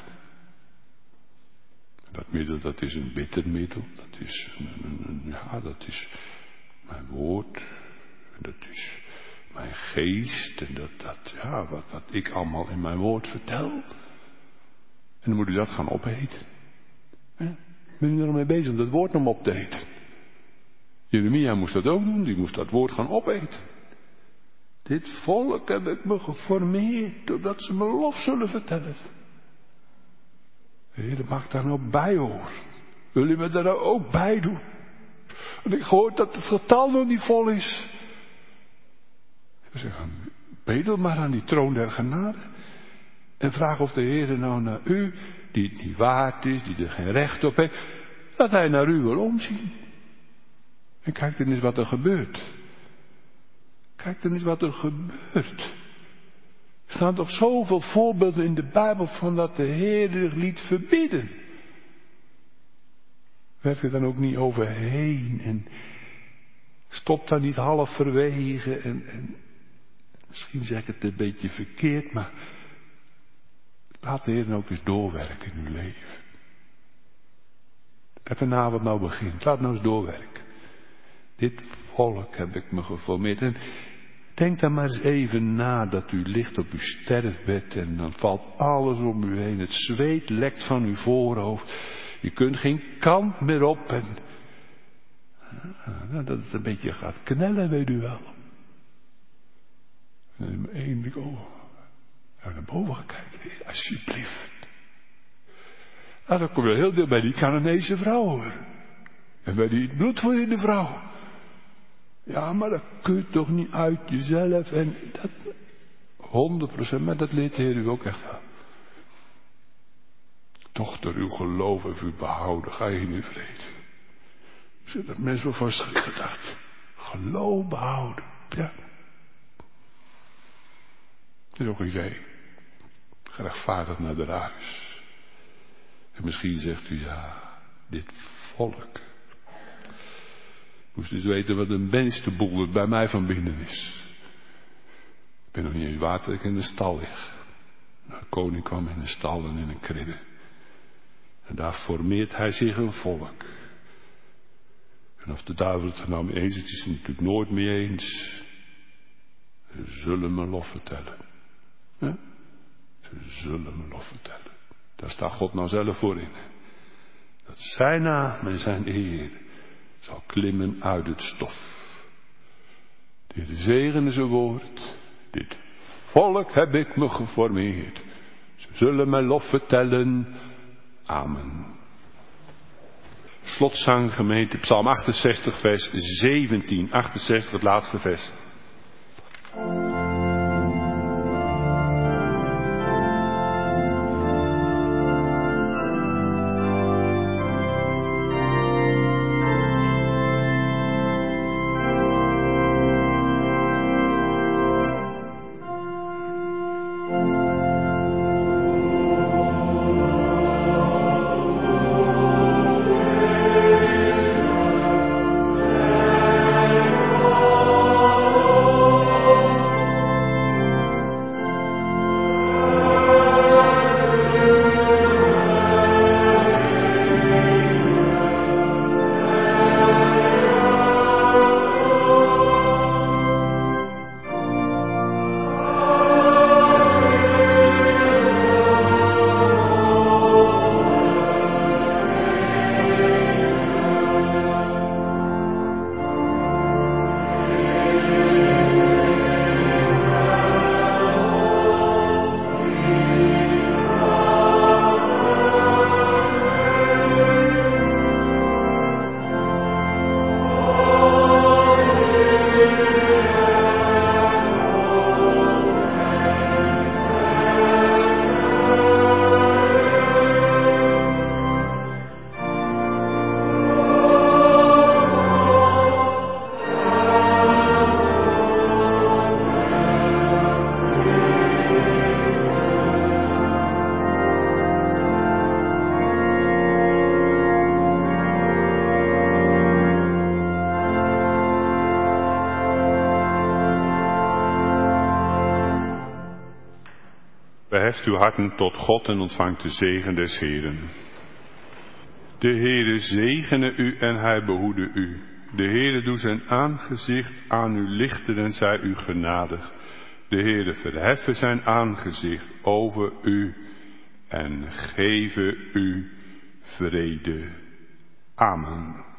Dat middel, dat is een bitter middel. Dat is, een, een, een, ja, dat is mijn woord. Dat is mijn geest. En dat, dat, ja, wat, wat ik allemaal in mijn woord vertel. En dan moet u dat gaan opeten. Ja, ben u er al mee bezig om dat woord nog op te eten? Jeremia moest dat ook doen. Die moest dat woord gaan opeten. Dit volk heb ik me geformeerd, doordat ze me lof zullen vertellen. De Heer mag daar nou bij horen. Wil u me daar nou ook bij doen? En ik hoor dat het getal nog niet vol is. Ze zeggen, bedel maar aan die troon der genade. En vraag of de Heer nou naar u, die het niet waard is, die er geen recht op heeft, dat hij naar u wil omzien. En kijk dan eens wat er gebeurt. Kijk dan eens wat er gebeurt. Er staan toch zoveel voorbeelden in de Bijbel van dat de Heer zich liet verbieden. Werd er dan ook niet overheen en stopt daar niet halverwege en, en misschien zeg ik het een beetje verkeerd, maar laat de Heer dan ook eens doorwerken in uw leven. En vanavond nou begint, laat nou eens doorwerken. Dit volk heb ik me geformeerd. En denk dan maar eens even na dat u ligt op uw sterfbed en dan valt alles om u heen. Het zweet lekt van uw voorhoofd. Je kunt geen kant meer op en nou, dat het een beetje gaat knellen, weet u wel. En één blik, oh, naar boven gaan kijken, alsjeblieft. Nou, dan kom je heel dicht bij die Canaanese vrouw hoor. En bij die bloedvloeiende vrouw. Ja, maar dat kun je toch niet uit jezelf en dat, honderd procent, maar dat leert de Heer u ook echt wel. Dochter, uw geloof heeft u behouden, ga je in uw vrede. Zit dat mensen wel van schrik gedacht. Geloof behouden, ja. Dat is ook een idee. Gerechtvaardigd naar de huis. En misschien zegt u, ja, dit volk. Moest dus weten wat een beestenboel bij mij van binnen is. Ik ben nog niet eens waard dat ik in de stal lig. Nou, de koning kwam in een stal en in een kribbe. En daar formeert hij zich een volk. En of de duivel het er nou mee eens is, het is natuurlijk nooit mee eens. Ze zullen me lof vertellen. Ja? Ze zullen me lof vertellen. Daar staat God nou zelf voor in. Dat zijn naam en zijn eer zal klimmen uit het stof. De Heer zegene zijn woord. Dit volk heb ik me geformeerd. Ze zullen mijn lof vertellen. Amen. Slotzang gemeente, Psalm achtenzestig vers zeventien. achtenzestig, het laatste vers. Verheft uw harten tot God en ontvangt de zegen des Heeren. De Heere zegene u en hij behoede u. De Heere doe zijn aangezicht aan u lichten en zij u genadig. De Heere verheffe zijn aangezicht over u en geven u vrede. Amen.